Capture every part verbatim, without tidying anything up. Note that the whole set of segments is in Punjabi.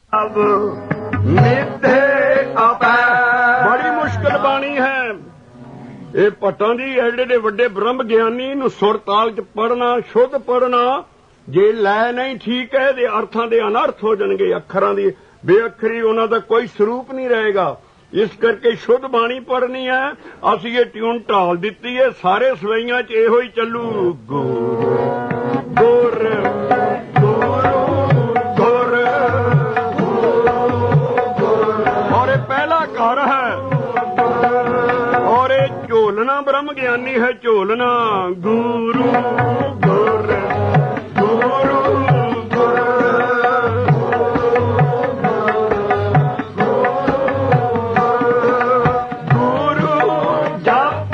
अब मिथे अपै बड़ी मुश्किल बाणी है ਇਹ ਭੱਟਾਂ ਦੀ। ਐਡੇ ਦੇ ਵੱਡੇ ਬ੍ਰਹਮ ਗਿਆਨੀ ਨੂੰ ਸੁਰ ਤਾਲ ਚ ਪੜਨਾ, ਸ਼ੁੱਧ ਪੜਨਾ, ਜੇ ਲੈ ਨਹੀਂ ਠੀਕ ਹੈ ਦੇ ਅਰਥਾਂ ਦੇ ਅਨਰਥ ਹੋ ਜਾਣਗੇ। ਅੱਖਰਾਂ ਦੀ ਬੇਅੱਖਰੀ ਉਹਨਾਂ ਦਾ ਕੋਈ ਸਰੂਪ ਨਹੀਂ ਰਹੇਗਾ। ਇਸ ਕਰਕੇ ਸ਼ੁੱਧ ਬਾਣੀ ਪੜਨੀ ਹੈ। ਅਸੀਂ ਇਹ ਟਿਊਨ ਢਾਲ ਦਿੱਤੀ ਹੈ, ਸਾਰੇ ਸਵਈਆਂ ਚ ਇਹੋ ਹੀ ਚੱਲੂ। ਗੁਰ ਗੁਰ ਗੁਰ ਔਰ ਇਹ ਪਹਿਲਾ ਘਰ ਹੈ और ये झोलना ब्रह्म ज्ञानी है। झोलना गुरु गुर गुरु गुर गुरु जप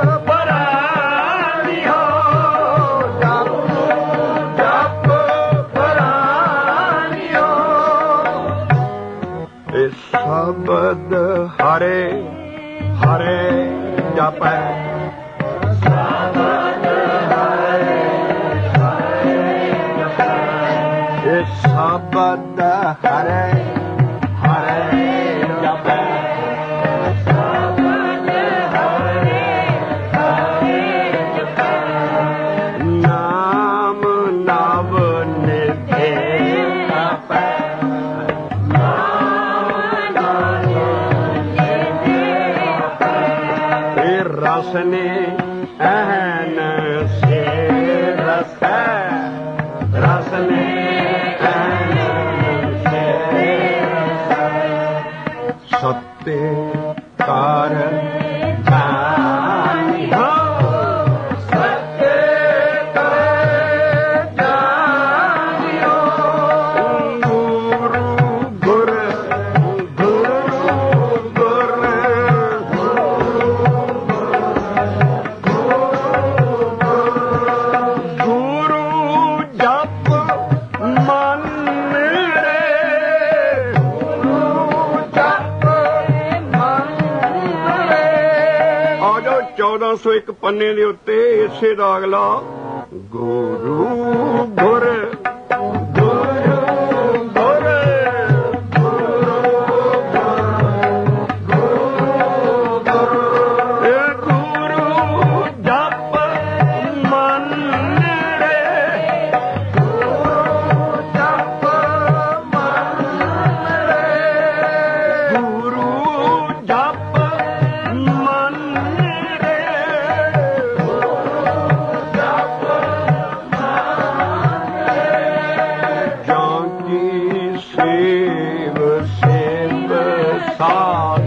परानी हो, जप जप परानी हो। ये शब्द हरे हरे जपै शब्द हरे हरे जपै, ये शब्द हरे हरे जपै, शब्द हरे हरे जपै। नाम नव निधे जपै, रसने अहन से रस रसने अहन से रस सत्य कार जानी हो, सत्य कार जानी हो। गुरु गुर गुरु गुर चौदह सौ एक पन्ने के उत्ते इसे दा अगला गुरु गुर गुरु गुर गुरु गुरु जप मन रे, गुरु जप मन रे, गुरु जप मन साध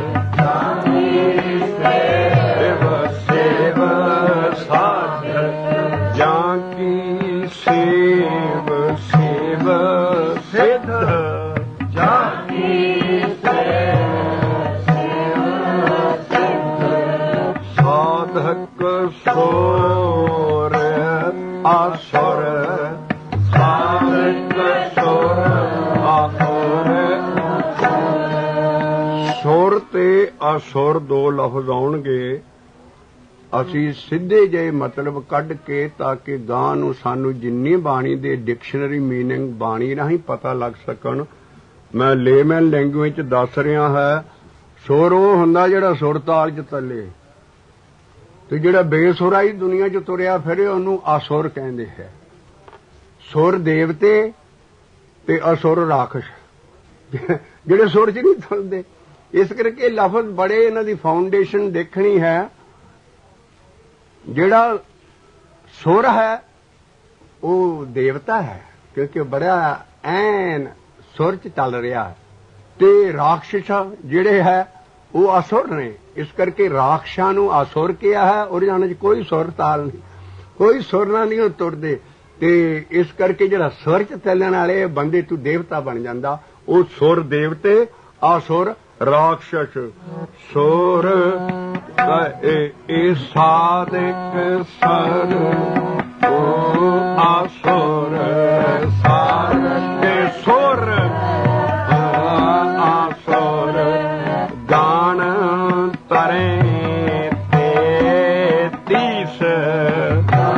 सेव सेव साध जाकी सेव सेव सिद्ध, जाकी सेव सिद्ध। साधक सोर असुर, साधक सोर असुर। ਸੁਰ ਤੇ ਅਸੁਰ ਦੋ ਲਫ਼ਜ਼ ਆਉਣਗੇ। ਅਸੀਂ ਸਿੱਧੇ ਜਿਹੇ ਮਤਲਬ ਕੱਢ ਕੇ ਤਾਂ ਕਿ ਗਾਂ ਨੂੰ ਸਾਨੂੰ ਜਿੰਨੀ ਬਾਣੀ ਦੇ ਡਿਕਸ਼ਨਰੀ ਮੀਨਿੰਗ ਬਾਣੀ ਰਾਹੀਂ ਪਤਾ ਲੱਗ ਸਕਣ, ਮੈਂ ਲੇਮੈਨ ਲੈਂਗੁਏਜ ਚ ਦੱਸ ਰਿਹਾ ਹੈ। ਸੁਰ ਉਹ ਹੁੰਦਾ ਜਿਹੜਾ ਸੁਰ ਤਾਲ ਚ ਤਲੇ, ਤੇ ਜਿਹੜਾ ਬੇਸੁਰਾਈ ਦੁਨੀਆ ਚ ਤੁਰਿਆ ਫਿਰੇ ਉਹਨੂੰ ਅਸੁਰ ਕਹਿੰਦੇ ਹੈ। ਸੁਰ ਦੇਵਤੇ ਤੇ ਅਸੁਰ ਰਾਖਸ਼, ਜਿਹੜੇ ਸੁਰ ਚ ਨਹੀਂ ਤੁਰਦੇ। ਇਸ ਕਰਕੇ ਲਫ਼ਜ਼ ਬੜੇ ਇਹਨਾਂ ਦੀ ਫਾਊਂਡੇਸ਼ਨ ਦੇਖਣੀ ਹੈ। ਜਿਹੜਾ ਸੁਰ ਹੈ ਉਹ ਦੇਵਤਾ ਹੈ, ਕਿਉਂਕਿ ਬੜਾ ਐਨ ਸੁਰ ਚ ਚੱਲ ਰਿਹਾ ਹੈ, ਤੇ ਰਾਖਸ਼ ਜਿਹੜੇ ਹੈ ਉਹ ਅਸੁਰ ਨੇ। ਇਸ ਕਰਕੇ ਰਾਖਸ਼ਾਂ ਨੂੰ ਅਸੁਰ ਕਿਹਾ ਹੈ। ਉਹਨਾਂ ਚ ਕੋਈ ਸੁਰ ਤਾਲ ਨਹੀਂ, ਕੋਈ ਸੁਰ ਨਾਲ ਨਹੀਂ ਉਹ ਤੁਰਦੇ। ਤੇ ਇਸ ਕਰਕੇ ਜਿਹੜਾ ਸੁਰ ਚ ਚੱਲਣ ਵਾਲੇ ਬੰਦੇ ਤੂੰ ਦੇਵਤਾ ਬਣ ਜਾਂਦਾ। ਉਹ ਸੁਰ ਦੇਵਤੇ, ਅਸੁਰ ਰਾਖਸ਼। ਸੁਰ ਇਹ ਸਾਧਕ ਸਰ ਉਹ ਅਸੁਰ ਸਾਧਕ ਸੁਰ ਅਸੁਰ ਗਾਣ ਤਰੇ ਤੇ ਤੀਸ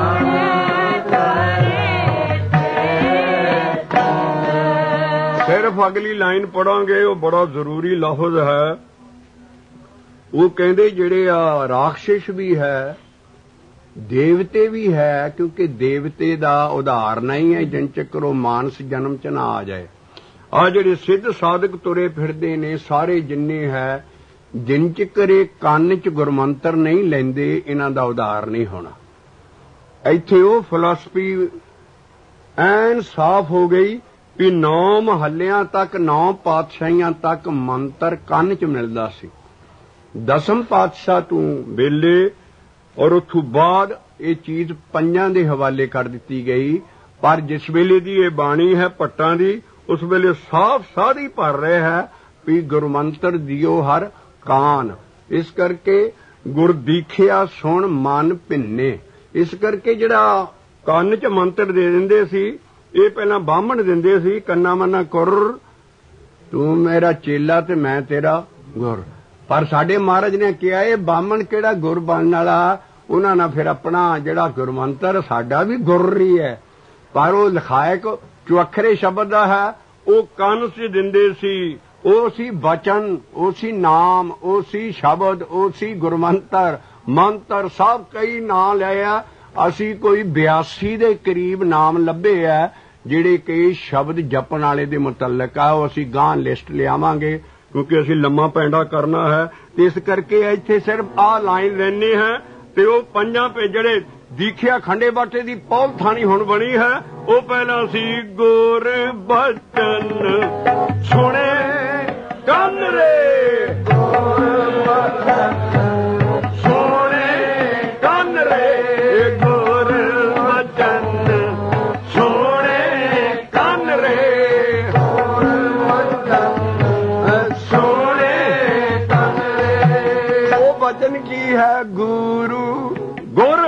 ਸਿਰਫ सिर्फ अगली लाइन पढ़ांगे वो बड़ा जरूरी लफ्ज है। वो कहते जेड़े आ राक्षस भी है देवते भी है, क्योंकि देवते दा उदाहरण ही है जिन चक्कर वो मानस जन्म च ना आ जाए। आ जेड़े सिद्ध साधक तुरे फिरदे ने सारे जिन्ने है जिन चक्कर कंन च गुरमंत्र नहीं लेंदे इन्हां दा उधार नहीं होना। इत्थे वो फिलासफी ऐन साफ हो गई भी नौ महल्लियां तक नौ पातशाहियां तक मंत्र कंन च मिलदा सी। दसम पातशाह तू वेले और उथों बाद ये चीज पंजां दे हवाले कर दिती गई। पर जिस वेले दी ये बाणी है भट्टां दी उस वेले साफ सारी भर रहे है भी गुरमंत्र दियो हर कान। इस करके गुर दीखिया सुन मन भिन्ने। इस करके जिहड़ा ਕੰਨ ਚ ਮੰਤਰ ਦੇ ਦਿੰਦੇ ਸੀ ਇਹ ਪਹਿਲਾਂ ਬਾਹਮਣ ਦਿੰਦੇ ਸੀ ਕੰਨਾ ਮੰਨਾ ਕੁਰ ਤੂੰ ਮੇਰਾ ਚੇਲਾ ਤੇ ਮੈਂ ਤੇਰਾ ਗੁਰ। ਪਰ ਸਾਡੇ ਮਹਾਰਾਜ ਨੇ ਕਿਹਾ ਇਹ ਬਾਹਮਣ ਕਿਹੜਾ ਗੁਰ ਬਣਨ ਵਾਲਾ, ਉਹਨਾਂ ਨੇ ਫਿਰ ਆਪਣਾ ਜਿਹੜਾ ਗੁਰਮੰਤਰ ਸਾਡਾ ਵੀ ਗੁਰ ਹੀ ਹੈ ਪਰ ਉਹ ਲਿਖਾਇਕ ਚੁੱਖਰੇ ਸ਼ਬਦ ਦਾ ਹੈ ਉਹ ਕੰਨ ਚ ਦਿੰਦੇ ਸੀ। ਉਹ ਸੀ ਬਚਨ, ਉਹ ਸੀ ਨਾਮ, ਉਹ ਸੀ ਸ਼ਬਦ, ਉਹ ਸੀ ਗੁਰਮੰਤਰ ਮੰਤਰ ਸਭ ਕਈ ਨਾਂ ਲਏ ਆ। ਅਸੀਂ ਕੋਈ ਬਿਆਸੀ ਦੇ ਕਰੀਬ ਨਾਮ ਲੱਭੇ ਆ ਜਿਹੜੇ ਕਈ ਸ਼ਬਦ ਜਪਣ ਵਾਲੇ ਦੇ ਮੁਤਲਕ ਆ। ਉਹ ਅਸੀਂ ਗਾਂ ਲਿਸਟ ਲਿਆਵਾਂਗੇ ਕਿਉਂਕਿ ਅਸੀਂ ਲੰਮਾ ਪੈਂਡਾ ਕਰਨਾ ਹੈ ਤੇ ਇਸ ਕਰਕੇ ਇੱਥੇ ਸਿਰਫ ਆਹ ਲਾਈਨ ਲੈਣੇ ਹੈ ਤੇ ਉਹ ਪੰਜਾਂ ਪੇ ਜਿਹੜੇ ਦੀਖਿਆ ਖੰਡੇ ਬਾਟੇ ਦੀ ਪੌਲ ਥਾਣੀ ਹੁਣ ਬਣੀ ਹੈ ਉਹ ਪਹਿਲਾਂ ਸੀ ਗੁਰ ਬਚਨ ਸੁਣੇ ਕੰਨ ਰੇ ਗੁਰ ਬਚਨ ਸੁਣੇ ਕੰਨ ਰੇ ਗੁਰ ਬਚਨ ਸੁਣੇ ਕੰਨ ਰੇ ਗੁਰ ਬਚਨ ਸੁਣੇ ਕੰਨ ਰੇ। ਉਹ ਬਚਨ ਕੀ ਹੈ? ਗੁਰੂ ਗੁਰ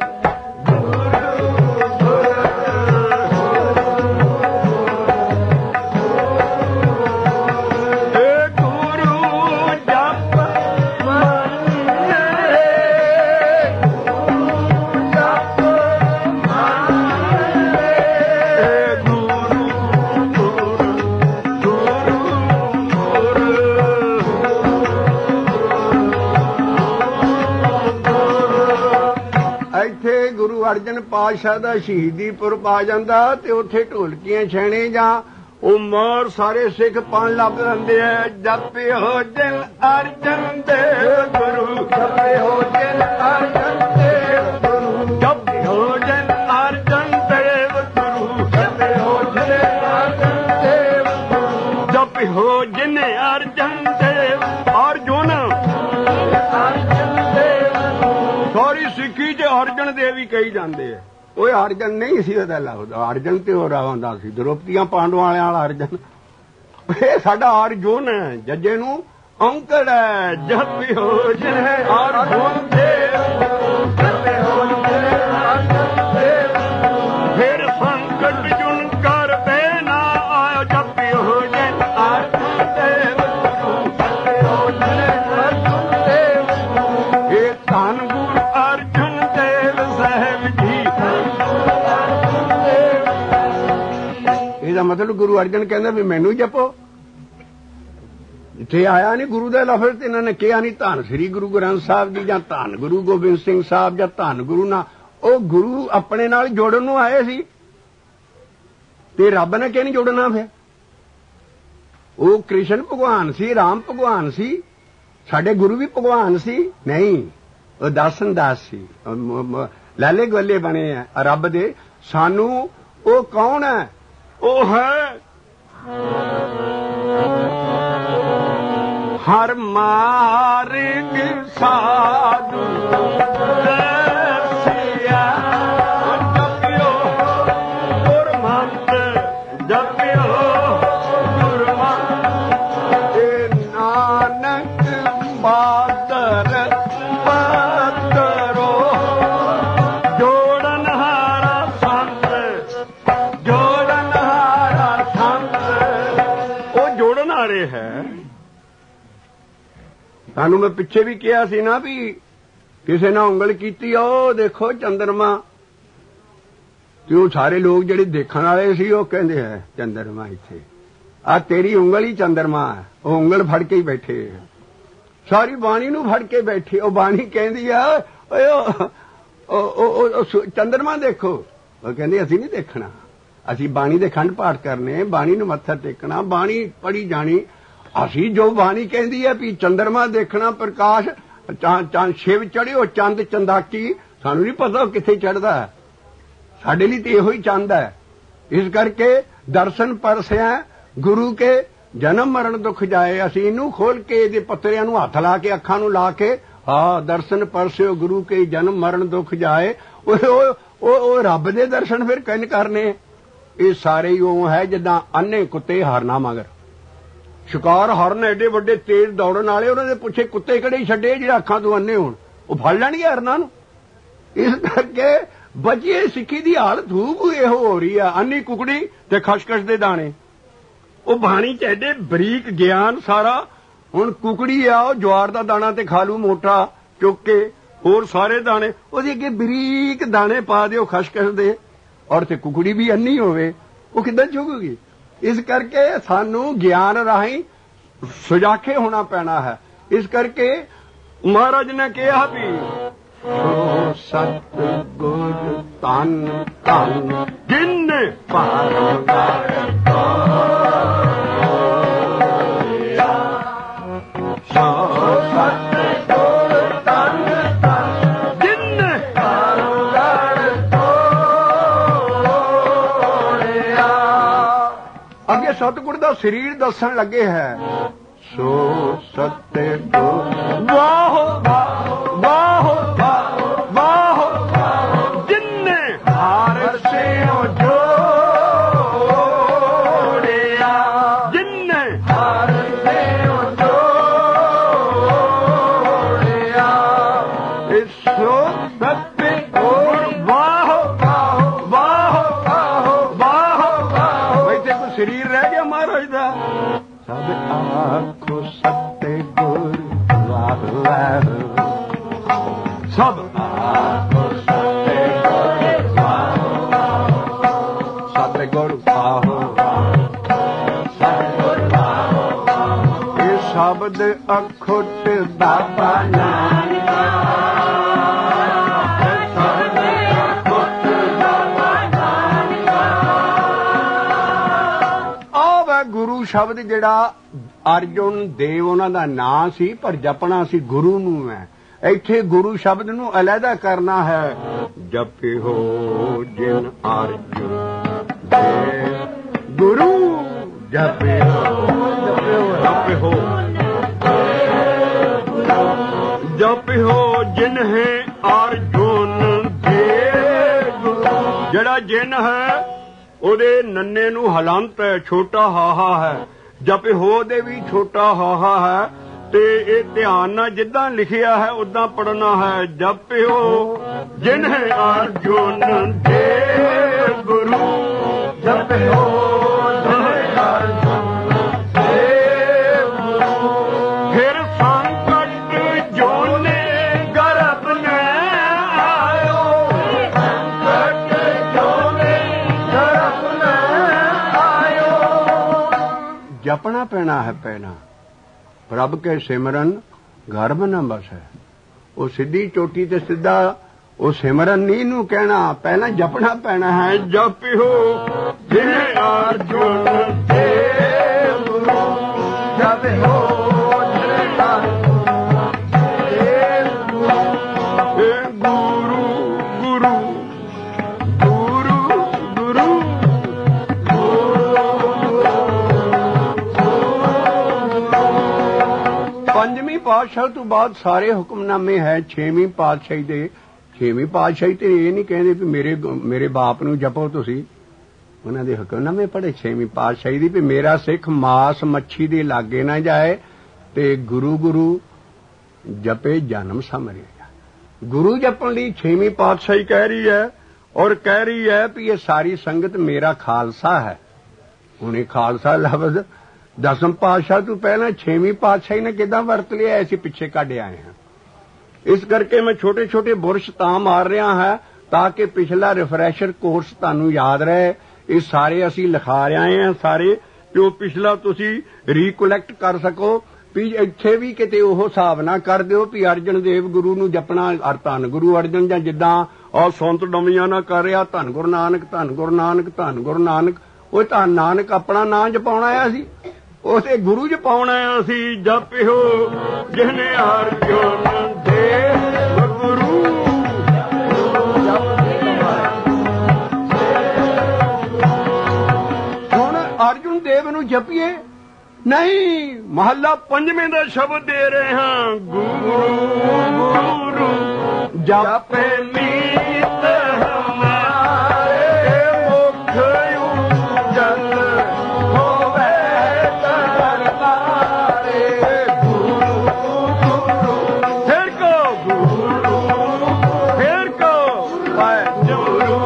अर्जन पातशाह दा शहीदी पुरब आ जांदा ते उत्थे ढोलकियां छेणे जां ਉਹ ਮੋਰ ਸਾਰੇ ਸਿੱਖ ਪਾਣ ਲੱਗ ਜਾਂਦੇ ਐ ਜਪਿਓ ਦਿਲ ਅਰਜਨ ਦੇਵ ਗੁਰੂ ਜਪਿਓ ਦਿਲ ਅਰਜਨ ਦੇਵ ਗੁਰੂ ਜਪਿਓ ਦਿਲ ਅਰਜਨ ਦੇਵ ਗੁਰੂ ਜਪਿਓ ਦਿਲ ਅਰਜਨ ਦੇਵ ਗੁਰੂ ਜਪਿਓ ਜਿਨ ਅਰਜਨ ਦੇਵ ਅਰਜੁਨ ਅਰਜਨ ਦੇਵ ਸਾਰੀ ਸਿੱਖੀ ਚ ਅਰਜਨ ਦੇਵ ਹੀ ਕਹੀ ਜਾਂਦੇ ਐ। ਉਹ ਅਰਜਨ ਨਹੀਂ ਸੀ ਉਹਦਾ ਲੱਗਦਾ ਅਰਜਨ ਤੇ ਹੋ ਰਹਾ ਹੁੰਦਾ ਸੀ ਦ੍ਰੋਪਦੀਆਂ ਪਾਂਡਵਾਂ ਵਾਲਿਆਂ ਵਾਲਾ ਅਰਜਨ। ਇਹ ਸਾਡਾ ਅਰਜੁਨ ਹੈ ਜੱਜੇ ਨੂੰ ਔਂਕੜ ਹੈ ਜਪਿਓ ਜਿਨ ਅਰਜੁਨ ਦੇਵ ਜਪਿਓ ਜਿਨ ਅਰਜਨ ਦੇਵ ਫਿਰ ਸੰਕਟ ਜੁਨ ਕਰ ਪੈ ਨਾ ਆਇਓ ਜਪਿਓ ਜਿਨ ਅਰਜੁਨ ਦੇਵ ਜਪਿਓ ਜਿਨ ਅਰਜੁਨ ਦੇਵ ਇਹ ਧੰਨ ਗੁਰੂ ਅਰਜੁਨ ਦੇਵ ਸਾਹਿਬ ਜੀ। ਇਹਦਾ ਮਤਲਬ ਗੁਰੂ ਅਰਜਨ ਕਹਿੰਦਾ ਵੀ ਮੈਨੂੰ ਜਪੋ। ਇੱਥੇ ਆਇਆ ਨਹੀਂ ਗੁਰੂ ਦਾ ਲਫ਼ਜ਼ ਤੇ ਇਹਨਾਂ ਨੇ ਕਿਹਾ ਨਹੀਂ ਧੰਨ ਸ੍ਰੀ ਗੁਰੂ ਗ੍ਰੰਥ ਸਾਹਿਬ ਜੀ ਜਾਂ ਧੰਨ ਗੁਰੂ ਗੋਬਿੰਦ ਸਿੰਘ ਸਾਹਿਬ ਜਾਂ ਧੰਨ ਗੁਰੂ ਨਾ। ਉਹ ਗੁਰੂ ਆਪਣੇ ਨਾਲ ਜੋੜਨ ਨੂੰ ਆਏ ਸੀ ਤੇ ਰੱਬ ਨੇ ਕਿਹਾ ਨਹੀਂ ਜੋੜਨਾ। ਫਿਰ ਉਹ ਕ੍ਰਿਸ਼ਨ ਭਗਵਾਨ ਸੀ ਰਾਮ ਭਗਵਾਨ ਸੀ ਸਾਡੇ ਗੁਰੂ ਵੀ ਭਗਵਾਨ ਸੀ ਨਹੀਂ ਉਹ ਦਾਸਨ ਦਾਸ ਸੀ ਲਾਲੇ ਗੋਲੇ ਬਣੇ ਆ ਰੱਬ ਦੇ। ਸਾਨੂੰ ਉਹ ਕੌਣ ਹੈ? ਉਹ ਹੈ ਹਰ ਮਾਰਗ ਸਾਧੂ ਦਸਿਆ ਜਪਿਓ ਗੁਰਮੰਤਰ ਜਪਿਓ ਗੁਰਮੰਤਰ ਇਹ ਨਾਨਕ ਬਾਦਰ ਬਾਦਰੋ ਜੋੜਨ ਹਾਰਾ ਸੰਤ ਜੋੜਨ ਹਾਰਾ ਸੰਤ ਉਹ ਜੋੜਨ ਹਾਰੇ ਹੈ। ਸਾਨੂੰ ਮੈਂ ਪਿੱਛੇ ਵੀ ਕਿਹਾ ਸੀ ਨਾ ਵੀ ਕਿਸੇ ਨੇ ਉਂਗਲ ਕੀਤੀ ਉਹ ਦੇਖੋ ਚੰਦਰਮਾ ਤੇ ਉਹ ਸਾਰੇ ਲੋਕ ਜਿਹੜੇ ਦੇਖਣ ਵਾਲੇ ਸੀ ਉਹ ਕਹਿੰਦੇ ਹੈ ਚੰਦਰਮਾ ਇੱਥੇ आ तेरी उंगल ही चंद्रमा है, वो उंगल फड़ के ही बैठे, सारी बाणी नूं फड़ के बैठे। वो बाणी कहंदी आ चंद्रमा देखो, वो कहंदी असीं नहीं देखना, असीं बाणी दे खंड पाठ करने, बाणी नूं मत्था टेकना, बाणी पढ़ी जानी। असीं जो बाणी कहंदी है भी चंद्रमा देखना, प्रकाश चंद शिव चढ़ियो चंद चंदाकी, सानू नहीं पता किथे चढ़दा है, साडे लई ते इहो ही चंद है। इस करके दर्शन परसिया गुरु के जन्म मरण दुख जाए। असीं इनू खोल के इहदे पत्तरियां नूं हथ ला के अखां नूं ला के हाँ दर्शन परसियो गुरु के जन्म मरण दुख जाए। ओ रब दे दर्शन फिर किन करने? ये सारे ही वो है जिद्दां अन्ने कुत्ते हरना मगर। शिकार हरन एडे वड्डे तेज दौड़न वाले, उन्हां दे पुछे कुत्ते किहड़े छड्डे जिहड़े अखां तों अन्ने होण, वो फड़ लैणगे हरना नूं। इस करके बचिए सिक्खी दी हालत हूब इहो हो रही है, अन्नी कुकड़ी ते खसखस दे दाणे। वो बाणी च एडे बरीक ज्ञान सारा। हुण कुकड़ी आ ज्वार दा दाणा ते खा लू मोटा चुक के, होर सारे दाणे ओहदे अगे बरीक दाणे पा दिओ खसखस दे, और ते कुकड़ी भी अन्नी होवे, वो किद्दां चुगेगी? इस करके सानू ज्ञान राही सुजाखे होना पैना है। इस करके महाराज ने कहा भी सतगुर तन तन जिन पार सतगुर दा शरीर दसन लगे है। सो सतगुर वाह वाह वाह जिन्ने हार से जोड़िया, जिन्ने हार से जोड़िया। सो सतगुर वाह वाह वाह वाह। वैसे कोई शरीर रह गया महाराज दा? सब आखो सतगुर वाह वाह, सब आखो सतगुर वाह वाह, सतगुर वाह सतगुर वाह। ये शब्द अखुट बाबा नानक, गुरु शब्द जिहड़ा अर्जुन देव उन्हां दा नां सी, पर जपना सी गुरु नूं है। इत्थे गुरु शब्द नूं अलहदा करना है। जपिहो जिन अर्जुन देव गुरु, जपिहो जपिहो जपिहो जिन है अर्जुन देव। जिहड़ा जिन है ਉਹਦੇ नन्ने ਨੂੰ हलंत है, छोटा हाहा है। जपिहो दे भी छोटा हाहा है, ते ये ध्यान नाल जिद्दां लिखिया है उदां पढ़ना है। जपिहो जिन है अर्जुन देव गुरु, जपिहो जिन है अर्जुन देव गुरु। फिर संकट जोने गर्भ ने आयो, संकट जोने जपना पैना है पैना। प्रभ के सिमरन गर्भ न बस है। वो सीधी चोटी ते सीधा वो सिमरन नहीं नू कहना, पहला जपना पैना है। जपिहो जिन अर्जुन देव गुरु, जपिहो जिन अर्जुन देव गुरु। गुरु गुरु गुरु पंजवीं पातशाही तो बाद सारे हुक्मनामे है। छेवीं पातशाही दे छेवीं पातशाही ते ये नहीं कहते भी मेरे मेरे बाप नूं जपो तुसीं, उन्हां दे हुक्मनामे पढ़े छेवीं पातशाही दी भी मेरा सिख मास मच्छी दे लागे ना जाए ते गुरु गुरु जपे जन्म समरिया। गुरु जपण लई छेवीं पातशाही कह रही है, और कह रही है भी ये सारी संगत मेरा खालसा है। उन्हें खालसा लफ्ज दसम पातशाह तो पहला छेवीं पातशाही ने किदां वरत लिया, ऐसे पीछे कढ़ आए हैं। इस करके मैं छोटे छोटे बुरश तां मार रहा है ताकि पिछला रिफ्रैशर कोर्स तुहानूं याद रहे। ये सारे असीं लिखा रहे हैं सारे, ਤੇ ਉਹ ਪਿਛਲਾ ਤੁਸੀਂ ਰੀਕੋਲੈਕਟ ਕਰ ਸਕੋ ਵੀ ਇੱਥੇ ਵੀ ਕਿਤੇ ਉਹ ਹਿਸਾਬ ਨਾ ਕਰ ਦਿਓ ਵੀ ਅਰਜਨ ਦੇਵ ਗੁਰੂ ਨੂੰ ਜਪਣਾ ਧੰਨ ਗੁਰੂ ਅਰਜਨ ਜਾਂ ਜਿੱਦਾਂ ਉਹ ਸੰਤ ਡਮੀਆਂ ਨਾ ਕਰ ਰਿਹਾ ਧੰਨ ਗੁਰੂ ਨਾਨਕ ਧੰਨ ਗੁਰੂ ਨਾਨਕ ਧੰਨ ਗੁਰੂ ਨਾਨਕ। ਉਹ ਧੰਨ ਨਾਨਕ ਆਪਣਾ ਨਾਂ ਜਪਾਉਣਾ ਆਇਆ ਸੀ, ਉਹ ਤੇ ਗੁਰੂ ਜਪਾਉਣਾ ਆਇਆ ਸੀ। ਜਪਿਓ ਜਿਹਨੇ ਅਰਜਨ ਦੇਵ ਗੁਰੂ ਹੁਣ ਅਰਜਨ ਦੇਵ ਨੂੰ ਜਪੀਏ ਨਹੀਂ। ਮਹੱਲਾ ਪੰਜਵੇਂ ਦਾ ਸ਼ਬਦ ਦੇ ਰਹੇ ਹਾਂ ਗੁਰੂ ਗੁਰੂ ਜਪੇ ਮੀਤ ਹਮਾਰੇ ਮੁਖ ਉਜਲ ਹੋਵੇ ਦਰਬਾਰੇ। ਗੁਰੂ ਗੁਰੂ ਫਿਰ ਕੋ ਗੁਰੂ ਫਿਰ ਕੋ ਗੁਰੂ